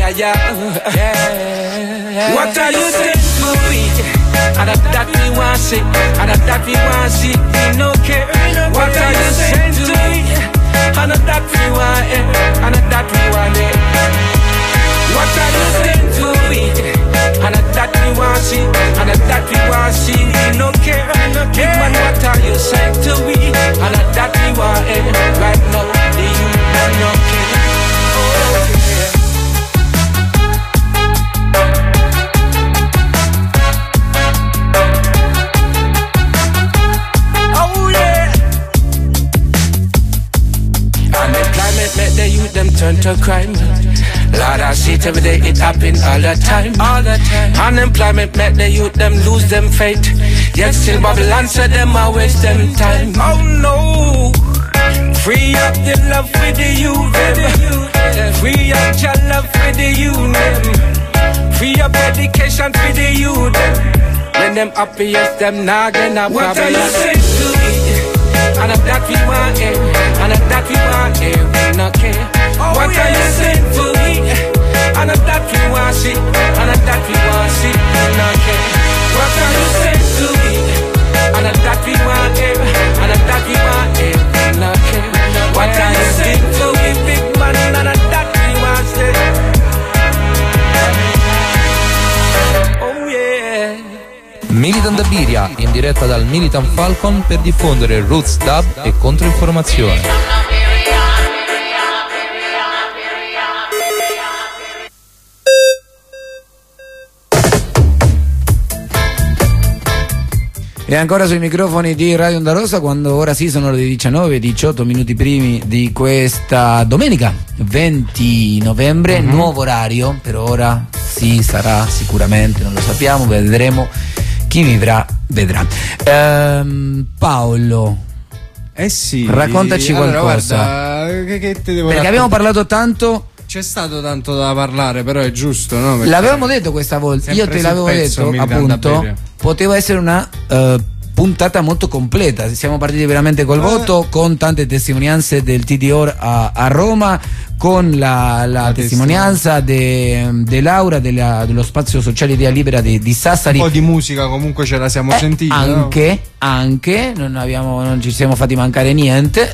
What are you saying to me? And if that we want see, and if that we want see, we no care. What are you saying to me? And if that we want it, and if that we want it. What are you saying to me? And if that we want see, and if that we want see, we no care. Big man, what are you saying to me? And if that we want it, right now, the youth no care. Make the youth them turn to crime. Lord, I see it every day, it happen all the time. Unemployment make the youth them lose them faith. Yet still Babylon so them a waste them time. Oh no. Free up the love for the youth, free up your love for the youth, free up education for the youth. When them happy, yes, them nagging a problem. What are you saying to me? And if that we want it, and if that we want it, we not care. What are you saying to me? And if that we want see, and if that we want see, we not care. What are you saying to me? And if that we want it, and if that we want it, we not care. What are you saying to me, big man? And if that we want see. Oh yeah. Militant Biria, in diretta dal Militant Falcon per diffondere roots, dub e controinformazione. E ancora sui microfoni di Radio Onda Rossa, quando ora sì sono le 19:18 minuti primi di questa domenica 20 novembre, nuovo orario, per ora sì sarà sicuramente, non lo sappiamo, vedremo, chi vivrà vedrà. Paolo, sì, raccontaci qualcosa. Guarda, che te devo perché raccontare? abbiamo parlato tanto. C'è stato tanto da parlare, però è giusto, no? Perché l'avevamo detto questa volta, io te l'avevo detto, appunto, poteva essere una puntata molto completa. Siamo partiti veramente col voto, con tante testimonianze del TDO a Roma, con la testimonianza di Laura dello spazio sociale Idea Libera di Sassari. Un po' di musica comunque ce la siamo sentita, anche non ci siamo fatti mancare niente,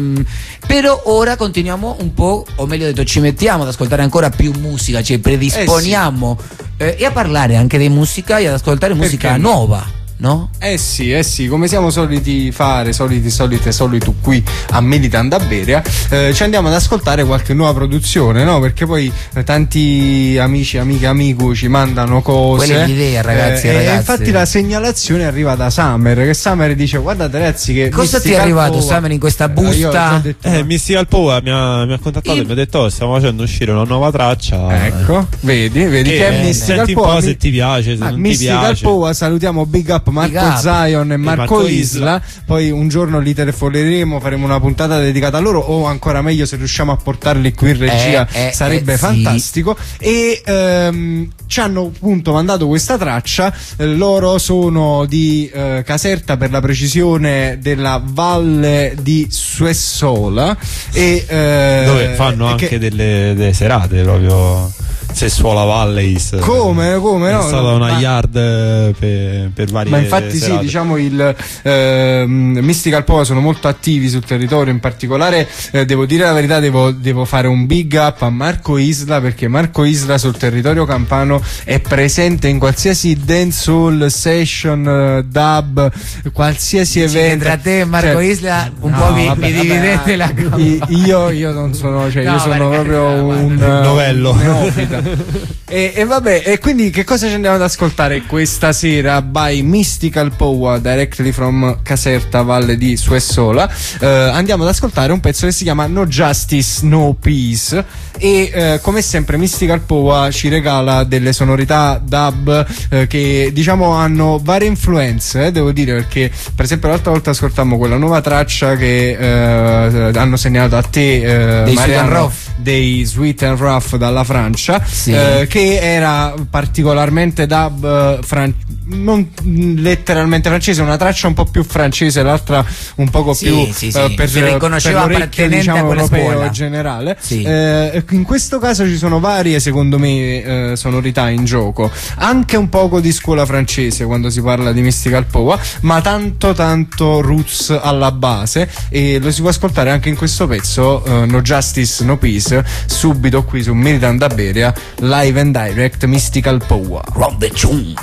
però ora continuiamo un po', o meglio detto ci mettiamo ad ascoltare ancora più musica, ci predisponiamo e a parlare anche di musica e ad ascoltare musica nuova. No? Sì, come siamo soliti fare, solito qui a Militant Beria, ci andiamo ad ascoltare qualche nuova produzione, no? Perché poi tanti amici, amiche, amico ci mandano cose. Quella è l'idea, ragazzi. E infatti la segnalazione arriva da Summer, che Summer dice: guardate ragazzi, che cosa ti è arrivato, Summer, in questa busta? Mystical Power mi ha contattato e mi ha detto: stiamo facendo uscire una nuova traccia. Ecco, vedi che è Mystical Power. Senti un po' se ti piace, se non Mystical ti piace. Power, salutiamo Big Up Marco Zion e Marco Isla. Poi un giorno li telefoneremo, faremo una puntata dedicata a loro, o ancora meglio se riusciamo a portarli qui in regia sarebbe fantastico. E ci hanno appunto mandato questa traccia. Loro sono di Caserta, per la precisione della Valle di Suessola, e dove fanno anche delle serate proprio Sessuola Valleys. Come no? È stata una yard per varie. Ma infatti serate. Sì, diciamo il Mystical Power sono molto attivi sul territorio. In particolare devo dire la verità, devo fare un big up a Marco Isla, perché Marco Isla sul territorio campano è presente in qualsiasi dancehall session, dub, qualsiasi evento. Tra te e Marco Isla un po' mi dividete la io non sono, io sono proprio un novello neofita. E vabbè, e quindi che cosa ci andiamo ad ascoltare questa sera? By Mystical Power, directly from Caserta, Valle di Suessola. Andiamo ad ascoltare un pezzo che si chiama No Justice, No Peace, e come sempre Mystical Power ci regala delle sonorità dub che diciamo hanno varie influenze, devo dire, perché per esempio l'altra volta ascoltammo quella nuova traccia che hanno segnalato a te, Mariano, dei Sweet and Rough dalla Francia, che era particolarmente dub non letteralmente francese, una traccia un po' più francese, l'altra un poco più per l'orecchio, diciamo, europeo generale. In questo caso ci sono varie, secondo me, sonorità in gioco, anche un poco di scuola francese quando si parla di Mystical Power, ma tanto roots alla base, e lo si può ascoltare anche in questo pezzo, No Justice, No Peace, subito qui su Militant Beria, live and direct, Mystical Power. Rob the tune.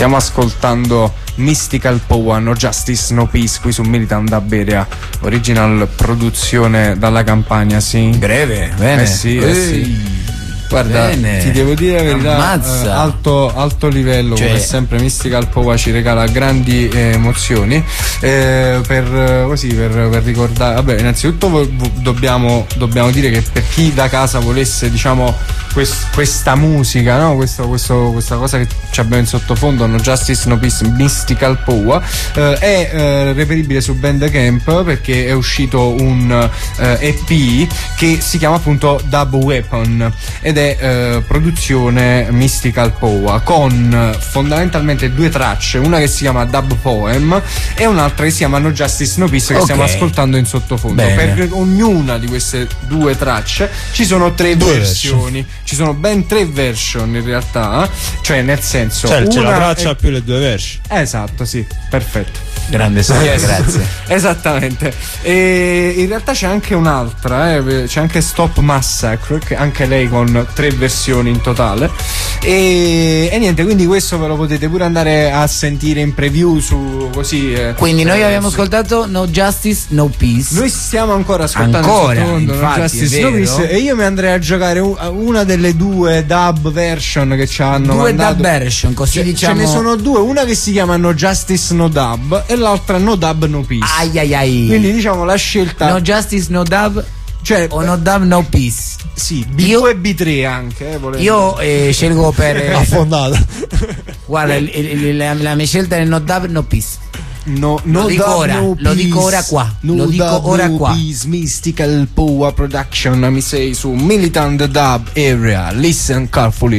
Stiamo ascoltando Mystical Power, No Justice, No Peace qui su Militant Dub Area, original produzione dalla Campania, sì. Breve, bene. Sì. Guarda, bene. Ti devo dire la verità, alto livello, come sempre Mystical Power ci regala grandi emozioni, per ricordare, vabbè, innanzitutto dobbiamo dire che per chi da casa volesse, diciamo, questa musica, no? Questa cosa che ci abbiamo in sottofondo, No Justice, No Peace, Mystical Power, è reperibile su Bandcamp, perché è uscito un EP che si chiama appunto Dub Weapon ed è produzione Mystical Power, con fondamentalmente due tracce, una che si chiama Dub Poem e un'altra che si chiama No Justice, No Peace, che stiamo ascoltando in sottofondo. Bene. Per ognuna di queste due tracce ci sono tre versioni. Ci sono ben 3 version in realtà, cioè nel senso, c'è la traccia più le 2 version. Esatto, sì, perfetto. Grande storia, grazie. Esattamente. E in realtà c'è anche un'altra, c'è anche Stop Massacre, che anche lei con 3 versioni in totale. E niente, quindi questo ve lo potete pure andare a sentire in preview su così. Quindi noi abbiamo ascoltato No Justice, No Peace. Noi stiamo ancora ascoltando infatti, No Justice, No Peace, e io mi andrei a giocare una delle 2 dub version che ci hanno 2 mandato. Dub version, così diciamo. Ce ne sono 2, una che si chiama No Justice, No Dub e l'altra No Dub, No Peace. Ai. Quindi diciamo la scelta No Justice, No Dub, cioè, o No Dub, No Peace. Sì, B2 e B3 anche. Io scelgo per affondata. Guarda, la mia scelta è No Dub, No Peace. Lo dico ora qua. Peace, Mystical Power Production, mi sei su Militant Dub Area. Listen carefully.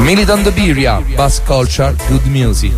Militant Biria, Bass Culture, Good Music.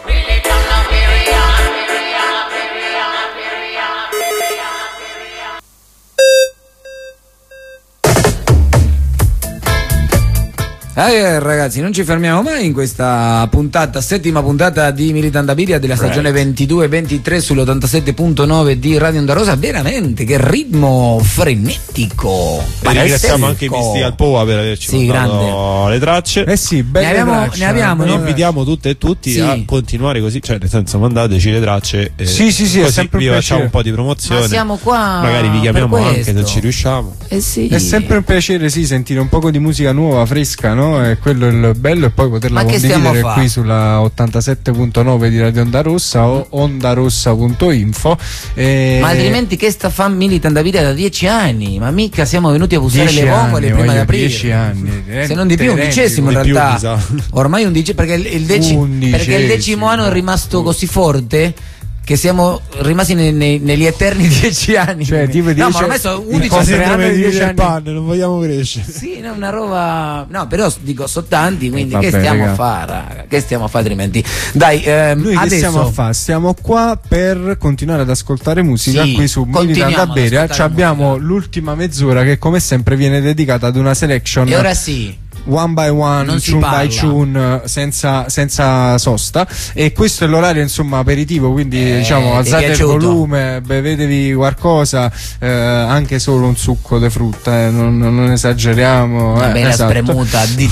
Ragazzi, non ci fermiamo mai in questa puntata, settima puntata di Militant Biria della stagione 22-23 sull'87.9 di Radio Onda Rosa. Veramente che ritmo frenetico. E ringraziamo anche i Misti al Poa per averci mandato le tracce. Ne abbiamo. Noi invitiamo tutte e tutti a continuare così, cioè nel senso mandateci le tracce e sì, così è sempre vi facciamo un po' di promozione. Ma siamo qua, magari vi chiamiamo anche se ci riusciamo. È sempre un piacere sentire un poco di musica nuova, fresca, no? E quello è il bello, e poi poterla condividere qui sulla 87.9 di Radio Onda Rossa o ondarossa.info. Ma altrimenti che sta fa Militant Biria da 10 anni? Ma mica siamo venuti a bussare le vongole prima di aprire. 10 anni, se non di più, 11° in realtà. Ormai 11, perché il 10° anno è rimasto così forte che siamo rimasti negli eterni 10 anni. Cioè, tipo no, ma ormai sono 11 anni di 10 anni. Panne, non vogliamo crescere. Sì, no, una roba. No, però dico, sono tanti, quindi vabbè, che stiamo a fare, raga? Che stiamo a fare altrimenti? Dai, noi adesso che stiamo a fare? Stiamo qua per continuare ad ascoltare musica qui su Militant Biria. Abbiamo l'ultima mezz'ora che come sempre viene dedicata ad una selection. E ora sì. One by one, tune by tune, senza sosta, e questo è l'orario insomma aperitivo, quindi diciamo alzate il volume, bevetevi qualcosa, anche solo un succo di frutta, non esageriamo. Una bella spremuta di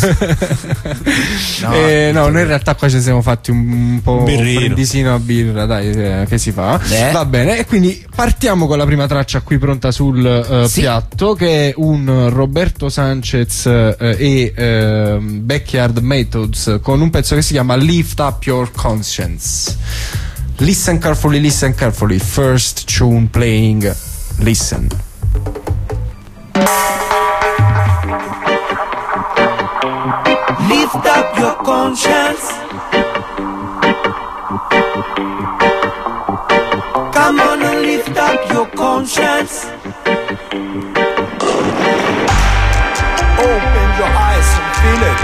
no, noi in realtà qua ci siamo fatti un po' un brindisino a birra, dai, che si fa. Va bene, e quindi partiamo con la prima traccia qui pronta sul piatto, che è un Roberto Sanchez e Backyard Methods con un pezzo che si chiama Lift Up Your Conscience. Listen carefully, first tune playing, listen. Lift up your conscience. Come on and lift up your conscience. Open your eyes and feel it.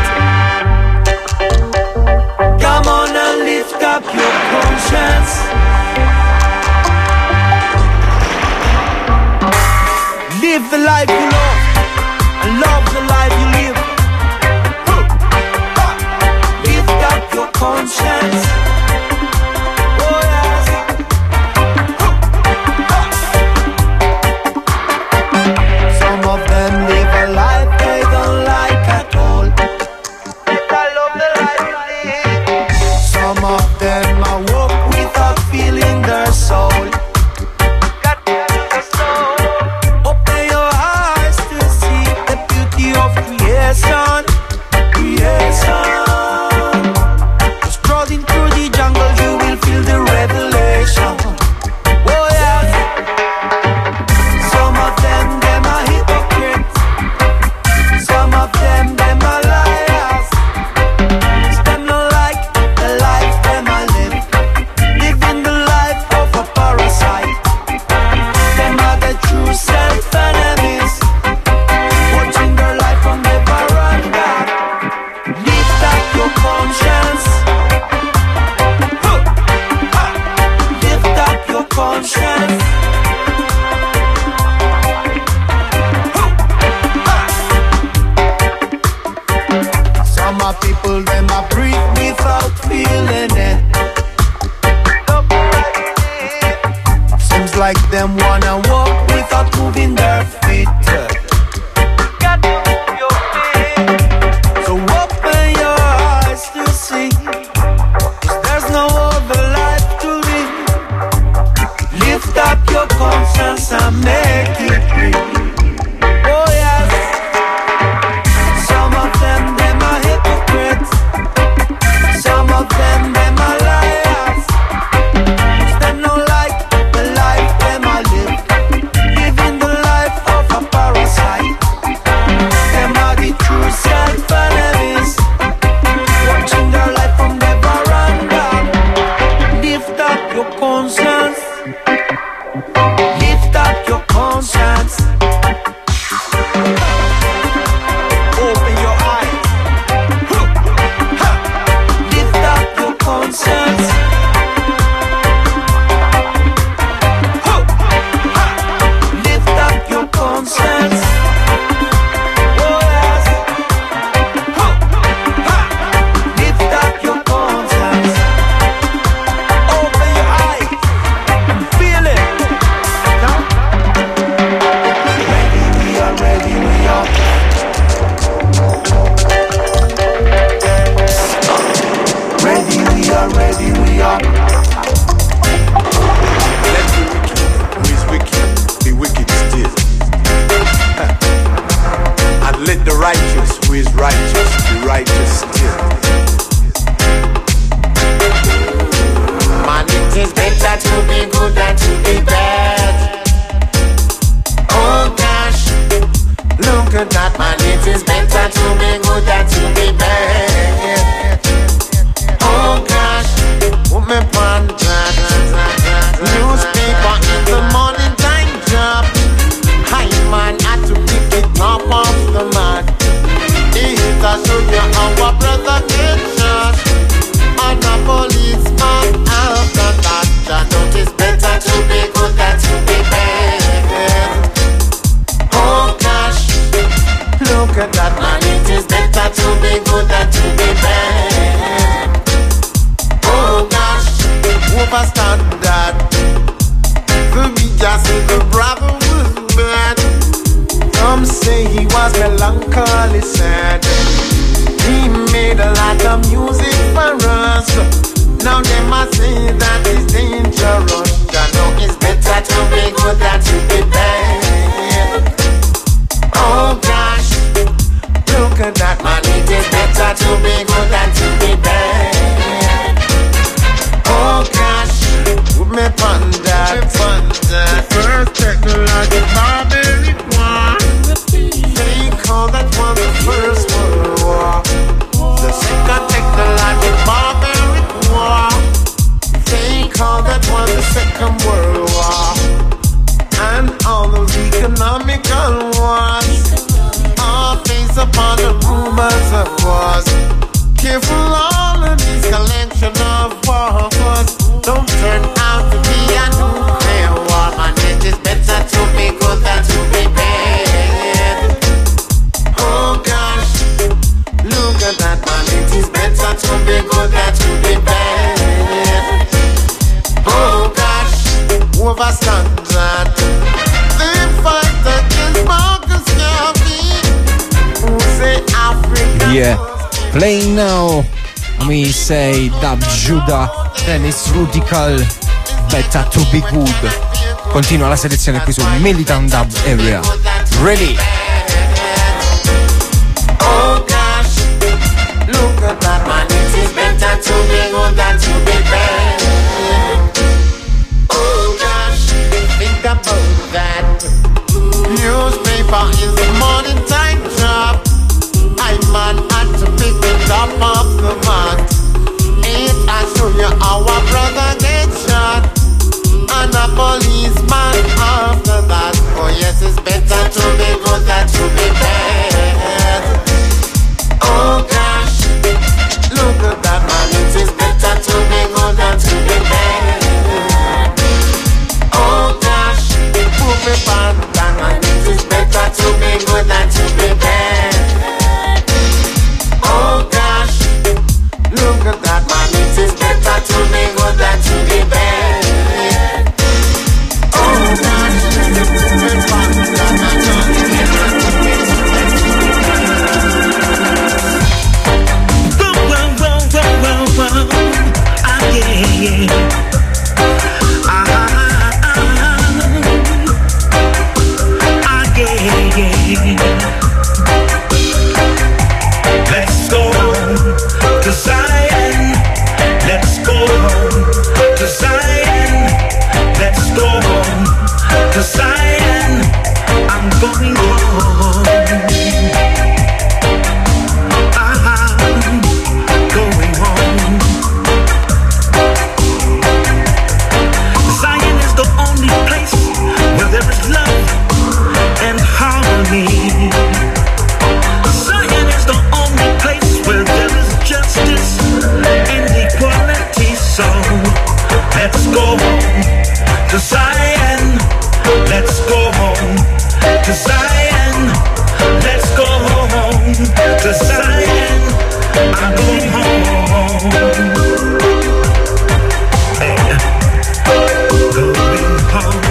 Come on and lift up your conscience. Live the life you love and love the life you live. Lift up your conscience. Oh yes. Some of them live a life they don't like at all. I love the life you live. Some of them are walk without feeling their soul. Open your eyes to see the beauty of creation. Just trotting through the jungle, you will feel the revelation. Oh yes. Some of them are hypocrites. Some of them are liars. Them not like the life them I live. Living the life of a parasite. Them are the true self-enemies. Watching their life from the veranda. Lift up your conscience. Lift up your conscience. Some are people them a breathe without feeling it. Seems like them wanna walk without moving their feet. So open your eyes to see, 'cause there's no other life to live. Lift up your conscience and make it real. Oh yes. Some of them are hypocrites. Some of them are liars. Them not like the life them I live. Living the life of a parasite. overstand that. For me, just say the brother was mad. Some say he was melancholy sad. He made a lot of music for us. Now they must say that it's dangerous. I know it's better to be good than to be bad. Oh gosh, look at that man. It is better to be good than to be bad. Oh gosh, put me ponder. The first technology barbaric one. They call that one the First World War. The second technology barbaric war. They call that one the Second World War. And all those economical wars are based upon the rumors of wars. Careful, all of these collection of wars don't turn out to be a nuclear war. Man, it is better to be good than to be bad. Oh gosh, look at that man. It is better to be good than to be bad. Oh gosh, overstand that. They fight against Marcus Garvey, who say Africa. Yeah, playing now. Me say Dub Judah, Dennis Rutical, Better to be good. Continua la selezione qui su Militant Dub Area. Ready? Oh gosh, look at that man. It is better to be good than to be bad. Oh gosh, think about that. Newspaper is the morning time job. I man had to pick it up off the mat. I show you how a brother gets shot, and a policeman after that. Oh yes, it's better to be good than to be bad. Oh gosh, look at that man. It is better to be good than to be bad. Oh gosh, put me back down, and it is better to be good than to be bad. Oh gosh, look at that man. It is better to be good than to be bad. Oh gosh, put me back down, and it is better to be Let's go to Zion. Let's go to Zion. Let's go to Zion. I'm going home. I'm going home. Zion is the only place where there is love and harmony. Zion is the only place where there is justice and equality. So let's go home to Zion. Let's go home to Zion. Let's go home to Zion. I'm going home. Hey, going home.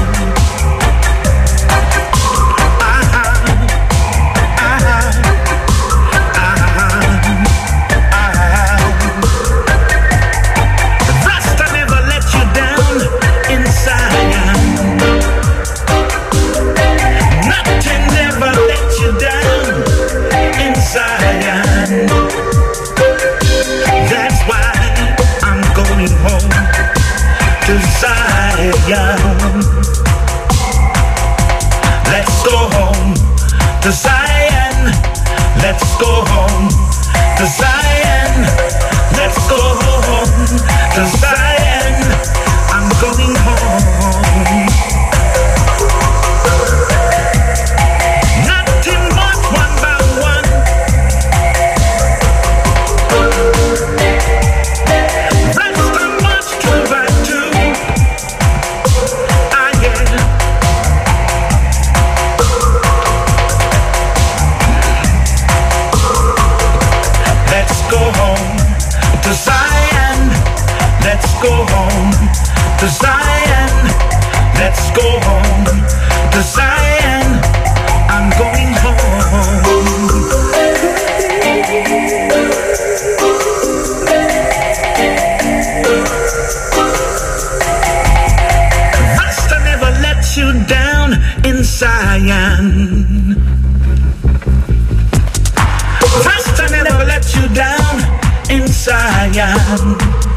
Let's go home to Zion. Let's go home to Zion. Let's go home to Zion. I'm going home. Nothing but one by one. Rest and march two by two. to Zion. Let's go home to Zion. I'm going home. Rasta never lets you down in Zion. Rasta never lets you down in Zion.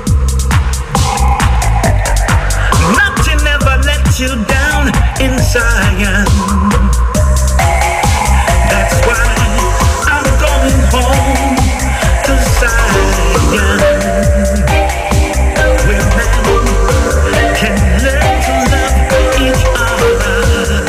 Nothing never lets you down in Zion. That's why I'm going home to Zion, where men can learn to love each other.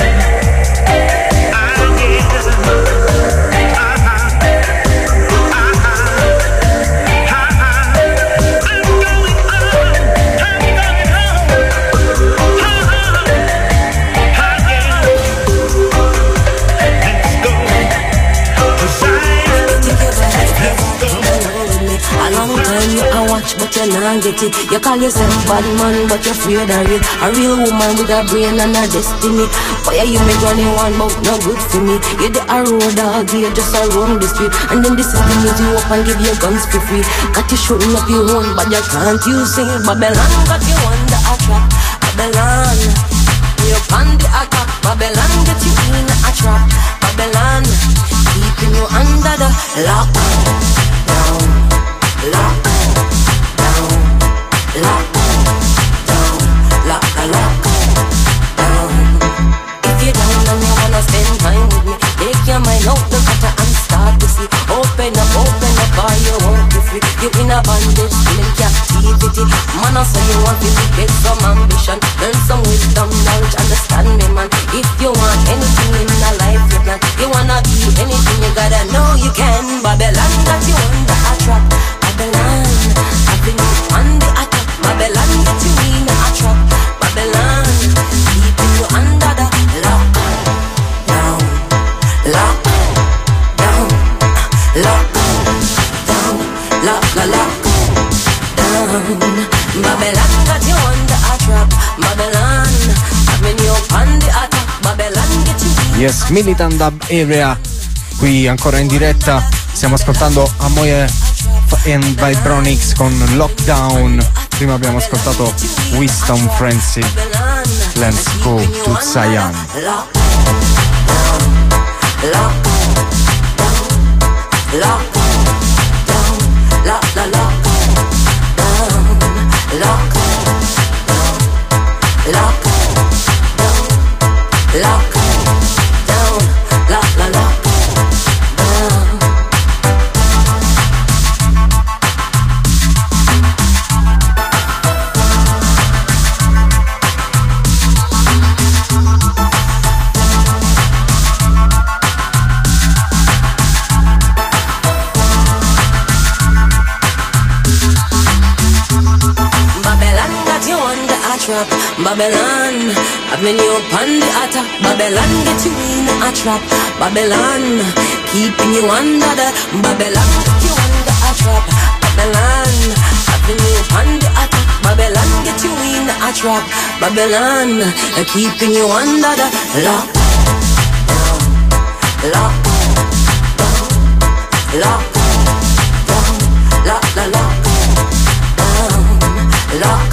But you not get it. You call yourself bad man, but you're afraid of it. A real woman with a brain and a destiny. Why you make running one but no good for me? You're the road dog, you're just around the street. And then the system use you up and give you guns for free. Got you shooting up your own, but you can't use it. Babylon got you under a trap. Babylon, you're on the attack. Babylon get you in a trap. Babylon, keeping you under the lockdown. Lock, down, lock, down, lock, lock, down. If you're down and you wanna spend time with me, take your mind out the gutter and start to see. Open up, or you won't be free. You in a bondage, still in captivity. Man, I say you want to get some ambition, learn some wisdom, knowledge, understand me, man. If you want anything in a life you plan, you wanna be anything, you gotta know you can. Babylon got you under a trap. Babylon, I've been on the attack. Babylon, get you in a trap. Babylon, keeping you under the lockdown, down, lockdown, down, lockdown, down, lockdown, down. Babylon, got you under a trap. Babylon, I've been you on the attack. Babylon, get you in. Yes, Militant Dub Area, qui ancora in diretta. Stiamo ascoltando Amoye and Vibronix con Lockdown. Prima abbiamo ascoltato Wisdom Frenzy. Let's go to Zion. Babylon, I've been you upon the attack. Babylon, get you in a trap. Babylon, keeping you under the. Babylon, get you under a trap. Babylon, I've been you upon the attack. Babylon, get you in a trap. Babylon, keeping you under the lock, down, lock, down, lock, down, lock, lock, down, lock.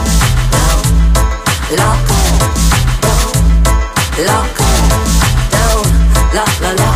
Lock, down, lock, down, lock, lock, down.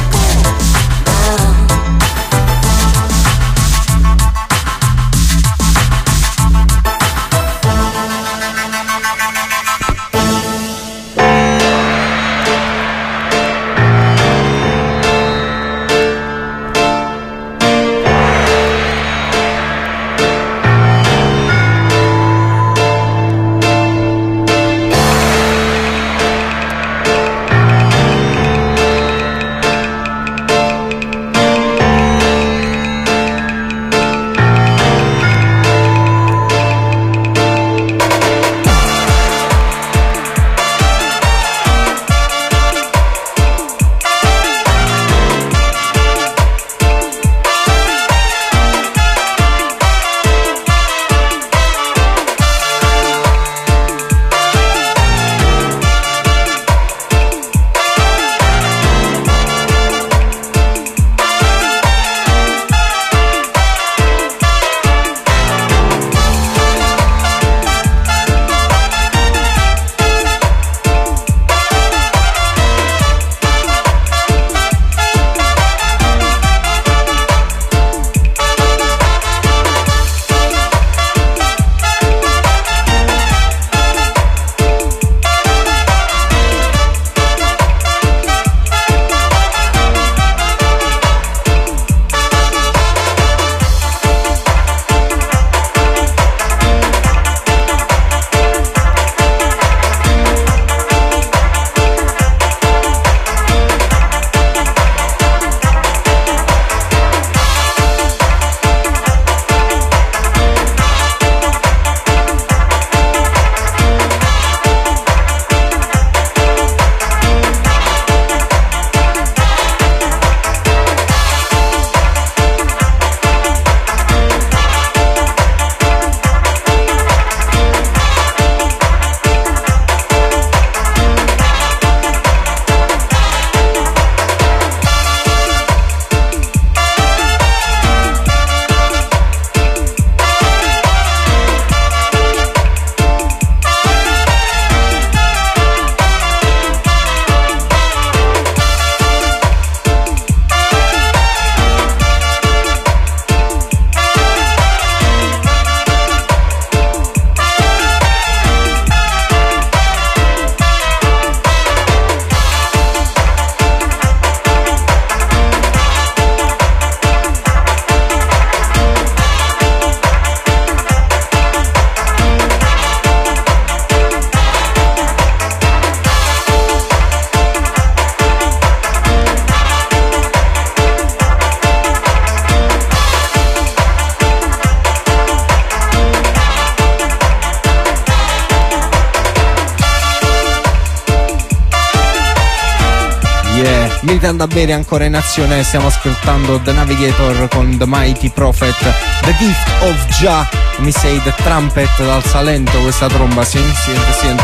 Militant da bere ancora in azione, stiamo ascoltando The Navigator con The Mighty Prophet, The Gift of Jah, mi sei The Trumpet dal Salento, questa tromba, senti.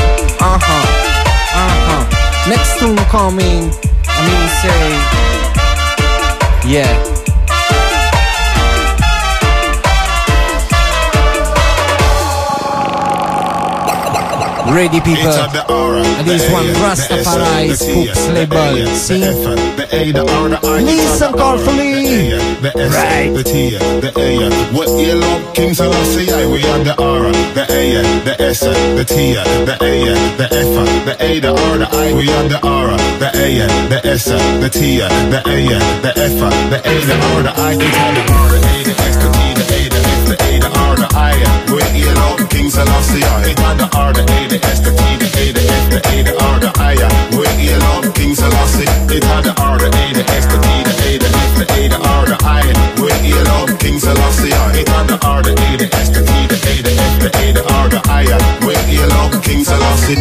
Next tune coming, mi sei, yeah. Ready people, and this one Rastafari Spooks label, see? Listen carefully, right? The A, what you love, King Selassie, we are the R, the A, the S, the T, the A, the F, the A, the R, the I, we are the R, the A, the S, the T, the A, the F, the A, the R, the I, it's on the R, the A, the S, the T, the A, the F, the A, the R, the I, what you love, King Selassie, it's on the R, the A, the S, the T, the A, the F, the A, the R, the I, what you love, King Selassie, it's on the R, the A, the S, the T, the A, the F, the A, the R, the I, what you love, King Selassie, it's on the R, the A, the S, the T, the A, the F, the A, the R, the I, what you love, King Selassie.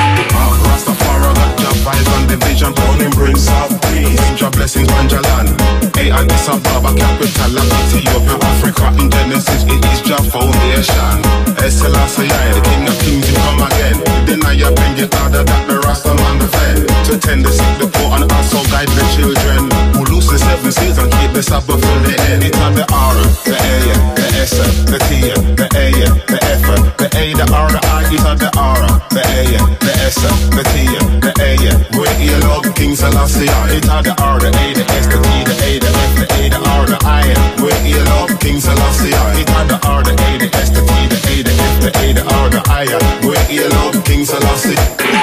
Rastafari got your vibes and the vision, calling Prince of Peace, your blessings on your land. A and Addis Ababa, capital of Ethiopia, Africa in Genesis, it is your foundation. Selassie, the King of Kings, you come again. Then I bring it harder that the Rastaman defend. To tend the sick, the poor, and also guide the children who lose the 7 seas and keep the Sabbath till the end. It's on the R, the A, the S, the T, the A, the F, the A, the R, the I. It's on the R, the A, the S, the T, the A. Where you love King Selassie, it's on the R, the A, the S, the T, the A, the F, the A, the R, the I. Where you love King Selassie, it's on the R, the A, the S, the T, the A, the F, the A, the R, the I. Where you love King Selassie.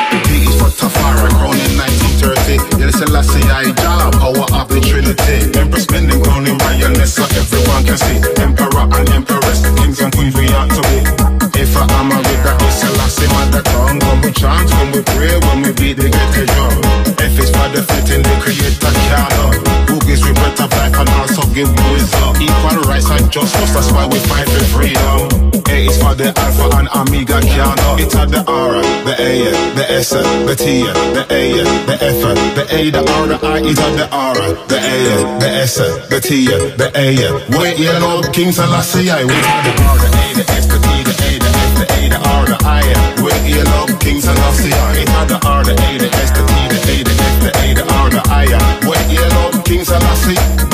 T is for Tafari, crowned in 1930. Yel Selassie, Jah, power of the Trinity. Empress Mending, crowned in Lioness, so everyone can see. Emperor and Empress, kings and queens we ought to be. If I am a with that, it's Selassie, mother tongue. When we chant, when we pray, when we beat the ghetto drum. F is for the fitting, the creator cannon. Who gives we breath of life and also give wisdom. Equal rights and justice, that's why we fight for freedom. A is for the Alpha and Omega canon. It's at the R, the A, the S, the T, the A, the F, the A, the R, the I. It's at the R, the A, the S, the T, the A. Wait, you know, King Selassie, we at the R, the A, the S, the T, the A, the F, the A, the R, the I. Wait, you know, King Selassie, it's at the R, the A, the S, the T, the A, the F, the A, the R, the I. Wait, you know, King Selassie.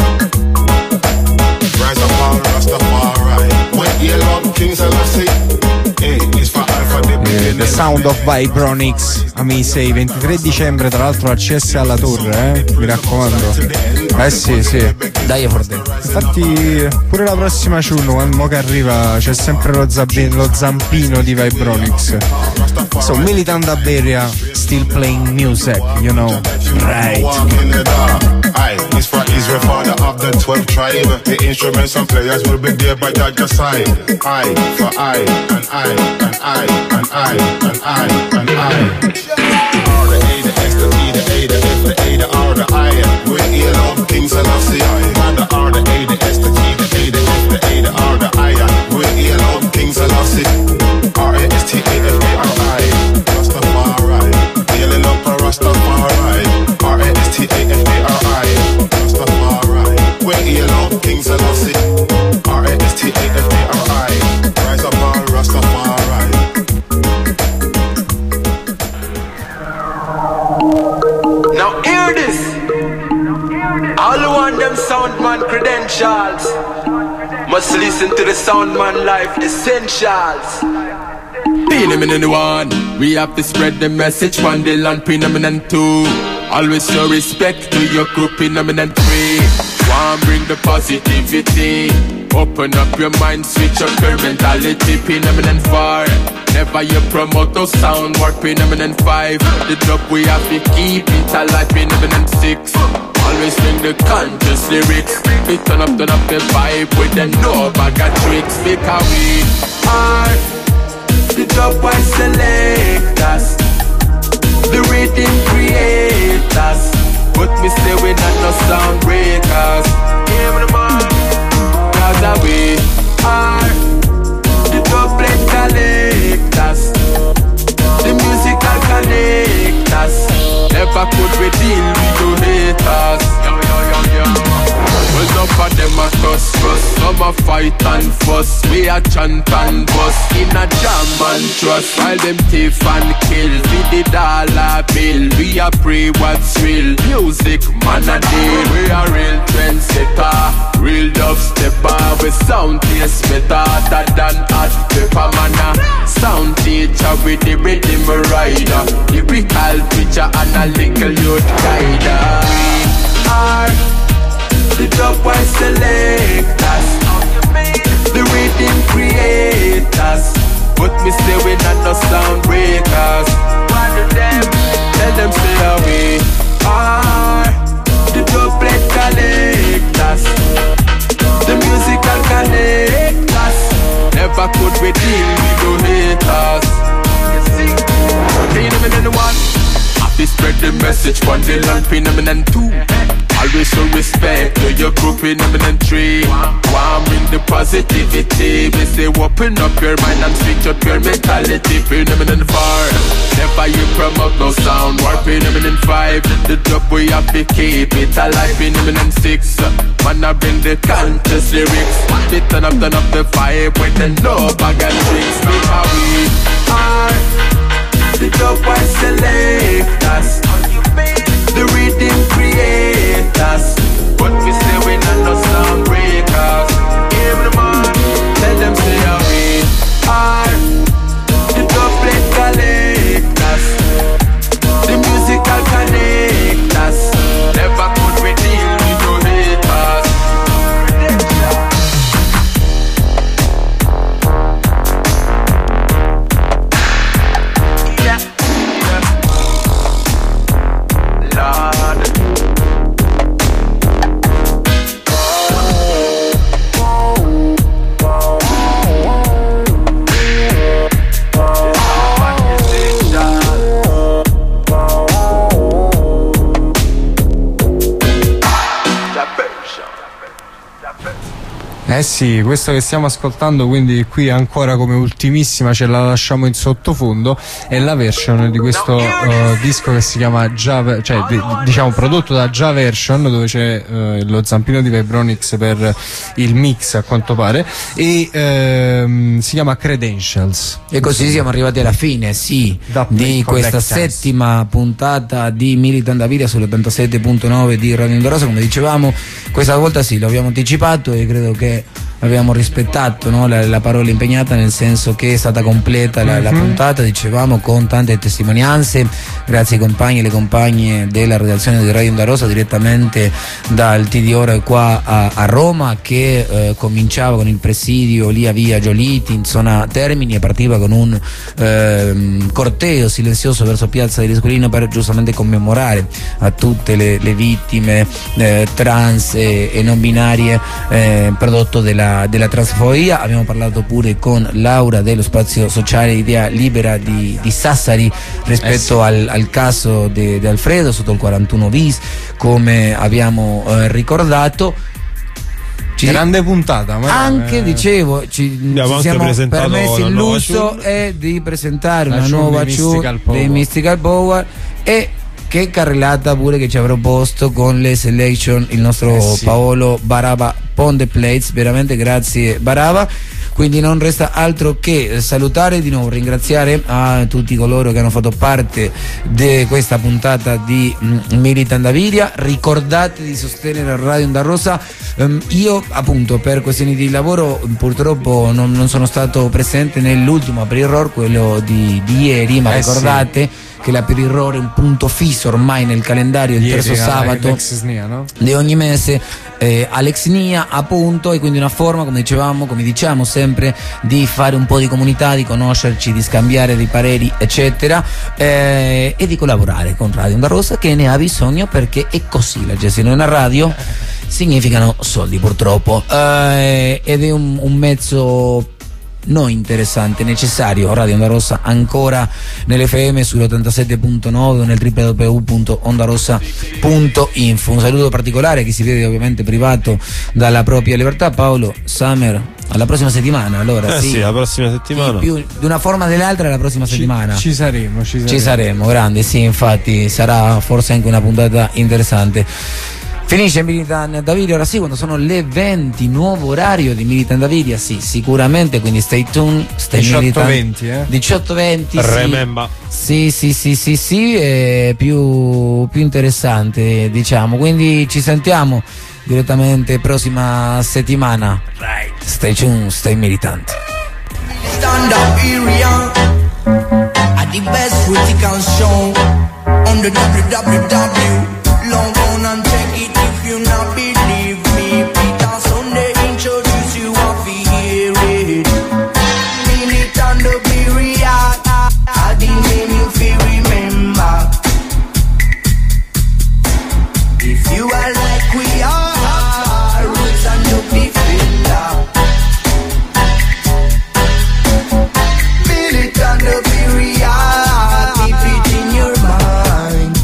Rise up all Rastafari. Wait, you know, King Selassie. Hey, it's for Alpha, The Sound of Vibronics, Amisei, 23 dicembre, tra l'altro accessi alla torre, mi raccomando. Sì. Dai forte. Infatti pure la prossima Chun, mo che arriva, c'è sempre lo zampino di Vibronics. So Militant da Beria, still playing music, you know. Right. It's for Israel, father of the 12 tribe. The instruments and players will be there by your side. I for I, and I, and I, and I, and I, and I. R, the A, the S, the T, the A, the F, the A, the R, the I. Where you love King Selassie, the R, the A, the S, the T, the A, the F, the A, the R, the I. Where you love King Selassie, R-A-S-T-A-F-A-R-I. Rastafari, dealing up a Rastafari. R-A-S-T-A-F-A-R-I. Rastafari, where you love King Selassie, R-A-S-T-A-F-A-R-I. Rise up all Rastafari. Now hear this. All who want them soundman credentials must listen to the soundman life essentials. Pin him in the one. We have to spread the message. One day land pin him in two. Always show respect to your group in him in three. One bring the positivity. Open up your mind, switch up your mentality. Pin him in 4. Never you promote those sound work. Pin him in 5. The dub we have to keep it alive. Pin him in 6. Always sing the conscious lyrics. We turn up the vibe with them no bag of tricks. Because we are the top one selectors, the rhythm creators. But me say we not no sound breakers. Cause we are the top blend collectors, the musical connectors. Never could we deal with your haters. bus. We a chant and bus in a jam and trust. While them thief and kill, feed the dollar bill. We a pray what's real. Music man a deal. We a real trendsetter, real dubstepper. We sound taste better than hot pepper man. Sound teacher with the rhythm rider, lyrical preacher and a little youth guider. We are the dub wise selectors, the rhythm creators. But me say we not no sound breakers. Tell them say we are the dub plate collectors, the musical connectors. Never could we deal with no haters. One, happy spread the message. One day long phenomenon two. Always show respect to your group phenomenon three. One bring the positivity. We say open up your mind and switch up your mentality. Phenomenon four, never you promote no sound. War phenomenon five, the job we have to keep it alive. Phenomenon six, man I bring the conscious lyrics. We turn up the vibe with the no bag and tricks. Because we are the dub wise selectors, the rhythm creators. But we say we not no sound breakers. Every man, tell them say we are the dub plate collectors, the musical connectors. Never could we deal with no haters. Eh sì, questo che stiamo ascoltando quindi qui ancora come ultimissima ce la lasciamo in sottofondo, è la version di questo disco che si chiama diciamo prodotto da Già Version, dove c'è lo zampino di Vibronix per il mix a quanto pare, e si chiama Credentials. E così siamo arrivati alla fine, sì, di questa settima puntata di Militant Daviria sull'87.9 di Radio Onda Rosa. Come dicevamo, questa volta sì, lo abbiamo anticipato e credo che abbiamo rispettato, no, la parola impegnata, nel senso che è stata completa la puntata, dicevamo, con tante testimonianze, grazie ai compagni e le compagne della redazione di Radio Onda Rosa direttamente dal TD qua a Roma, che cominciava con il presidio lì a via Gioliti in zona Termini e partiva con un corteo silenzioso verso Piazza dell'Escolino per giustamente commemorare a tutte le vittime trans e non binarie prodotto della transfobia. Abbiamo parlato pure con Laura dello spazio sociale Idea Libera di Sassari rispetto al caso di Alfredo sotto il 41 bis, come abbiamo ricordato. Grande puntata, ma anche dicevo ci siamo permessi il lusso di presentare una nuova dei Mystical Power, e che carrellata pure che ci ha proposto con le selection il nostro Paolo Baraba on the plates, veramente grazie Baraba. Quindi non resta altro che salutare, di nuovo ringraziare a tutti coloro che hanno fatto parte di questa puntata di Militant Daviria. Ricordate di sostenere Radio Onda Rosa. Io appunto per questioni di lavoro purtroppo non sono stato presente nell'ultimo Aprirror, quello di ieri, ma ricordate che l'Aprirror è un punto fisso ormai nel calendario, il terzo sabato di ogni mese, Alex Nia appunto, e quindi una forma, come diciamo sempre, di fare un po' di comunità, di conoscerci, di scambiare dei pareri eccetera, e di collaborare con Radio Onda Rosa, che ne ha bisogno, perché è così, la gestione di una radio significano soldi purtroppo, ed è un mezzo no interessante, necessario. Radio Onda Rosa ancora nell'FM sull'87.9 o nel www.ondarossa.info. Un saluto particolare a chi si vede ovviamente privato dalla propria libertà. Paolo, Summer, alla prossima settimana. Allora sì, la prossima settimana, più di una forma o dell'altra, la prossima settimana ci saremo grande, sì, infatti sarà forse anche una puntata interessante. Finisce Militan Davidia, ora sì, quando sono le 20, nuovo orario di Militan Davidia, sì, sicuramente, quindi stay tuned, stay 18:20, 18:20, Remember. sì, è più interessante, diciamo, quindi ci sentiamo direttamente prossima settimana. Right. Stay tuned, stay militant. Stand up area at the best critical show on the www. Log on and check it if you not believe me. Peter Sunday introduce you off hear it. Militant the period, I the name you feel remember. If you are like we are, roots and you defender. Militant the period, keep it in your mind.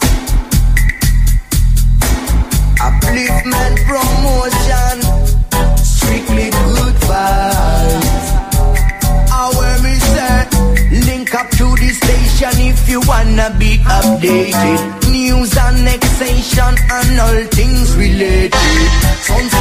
Upliftment promotion, strictly good vibes. Our me say, link up to the station if you wanna be updated. News, annexation and all things related. Sounds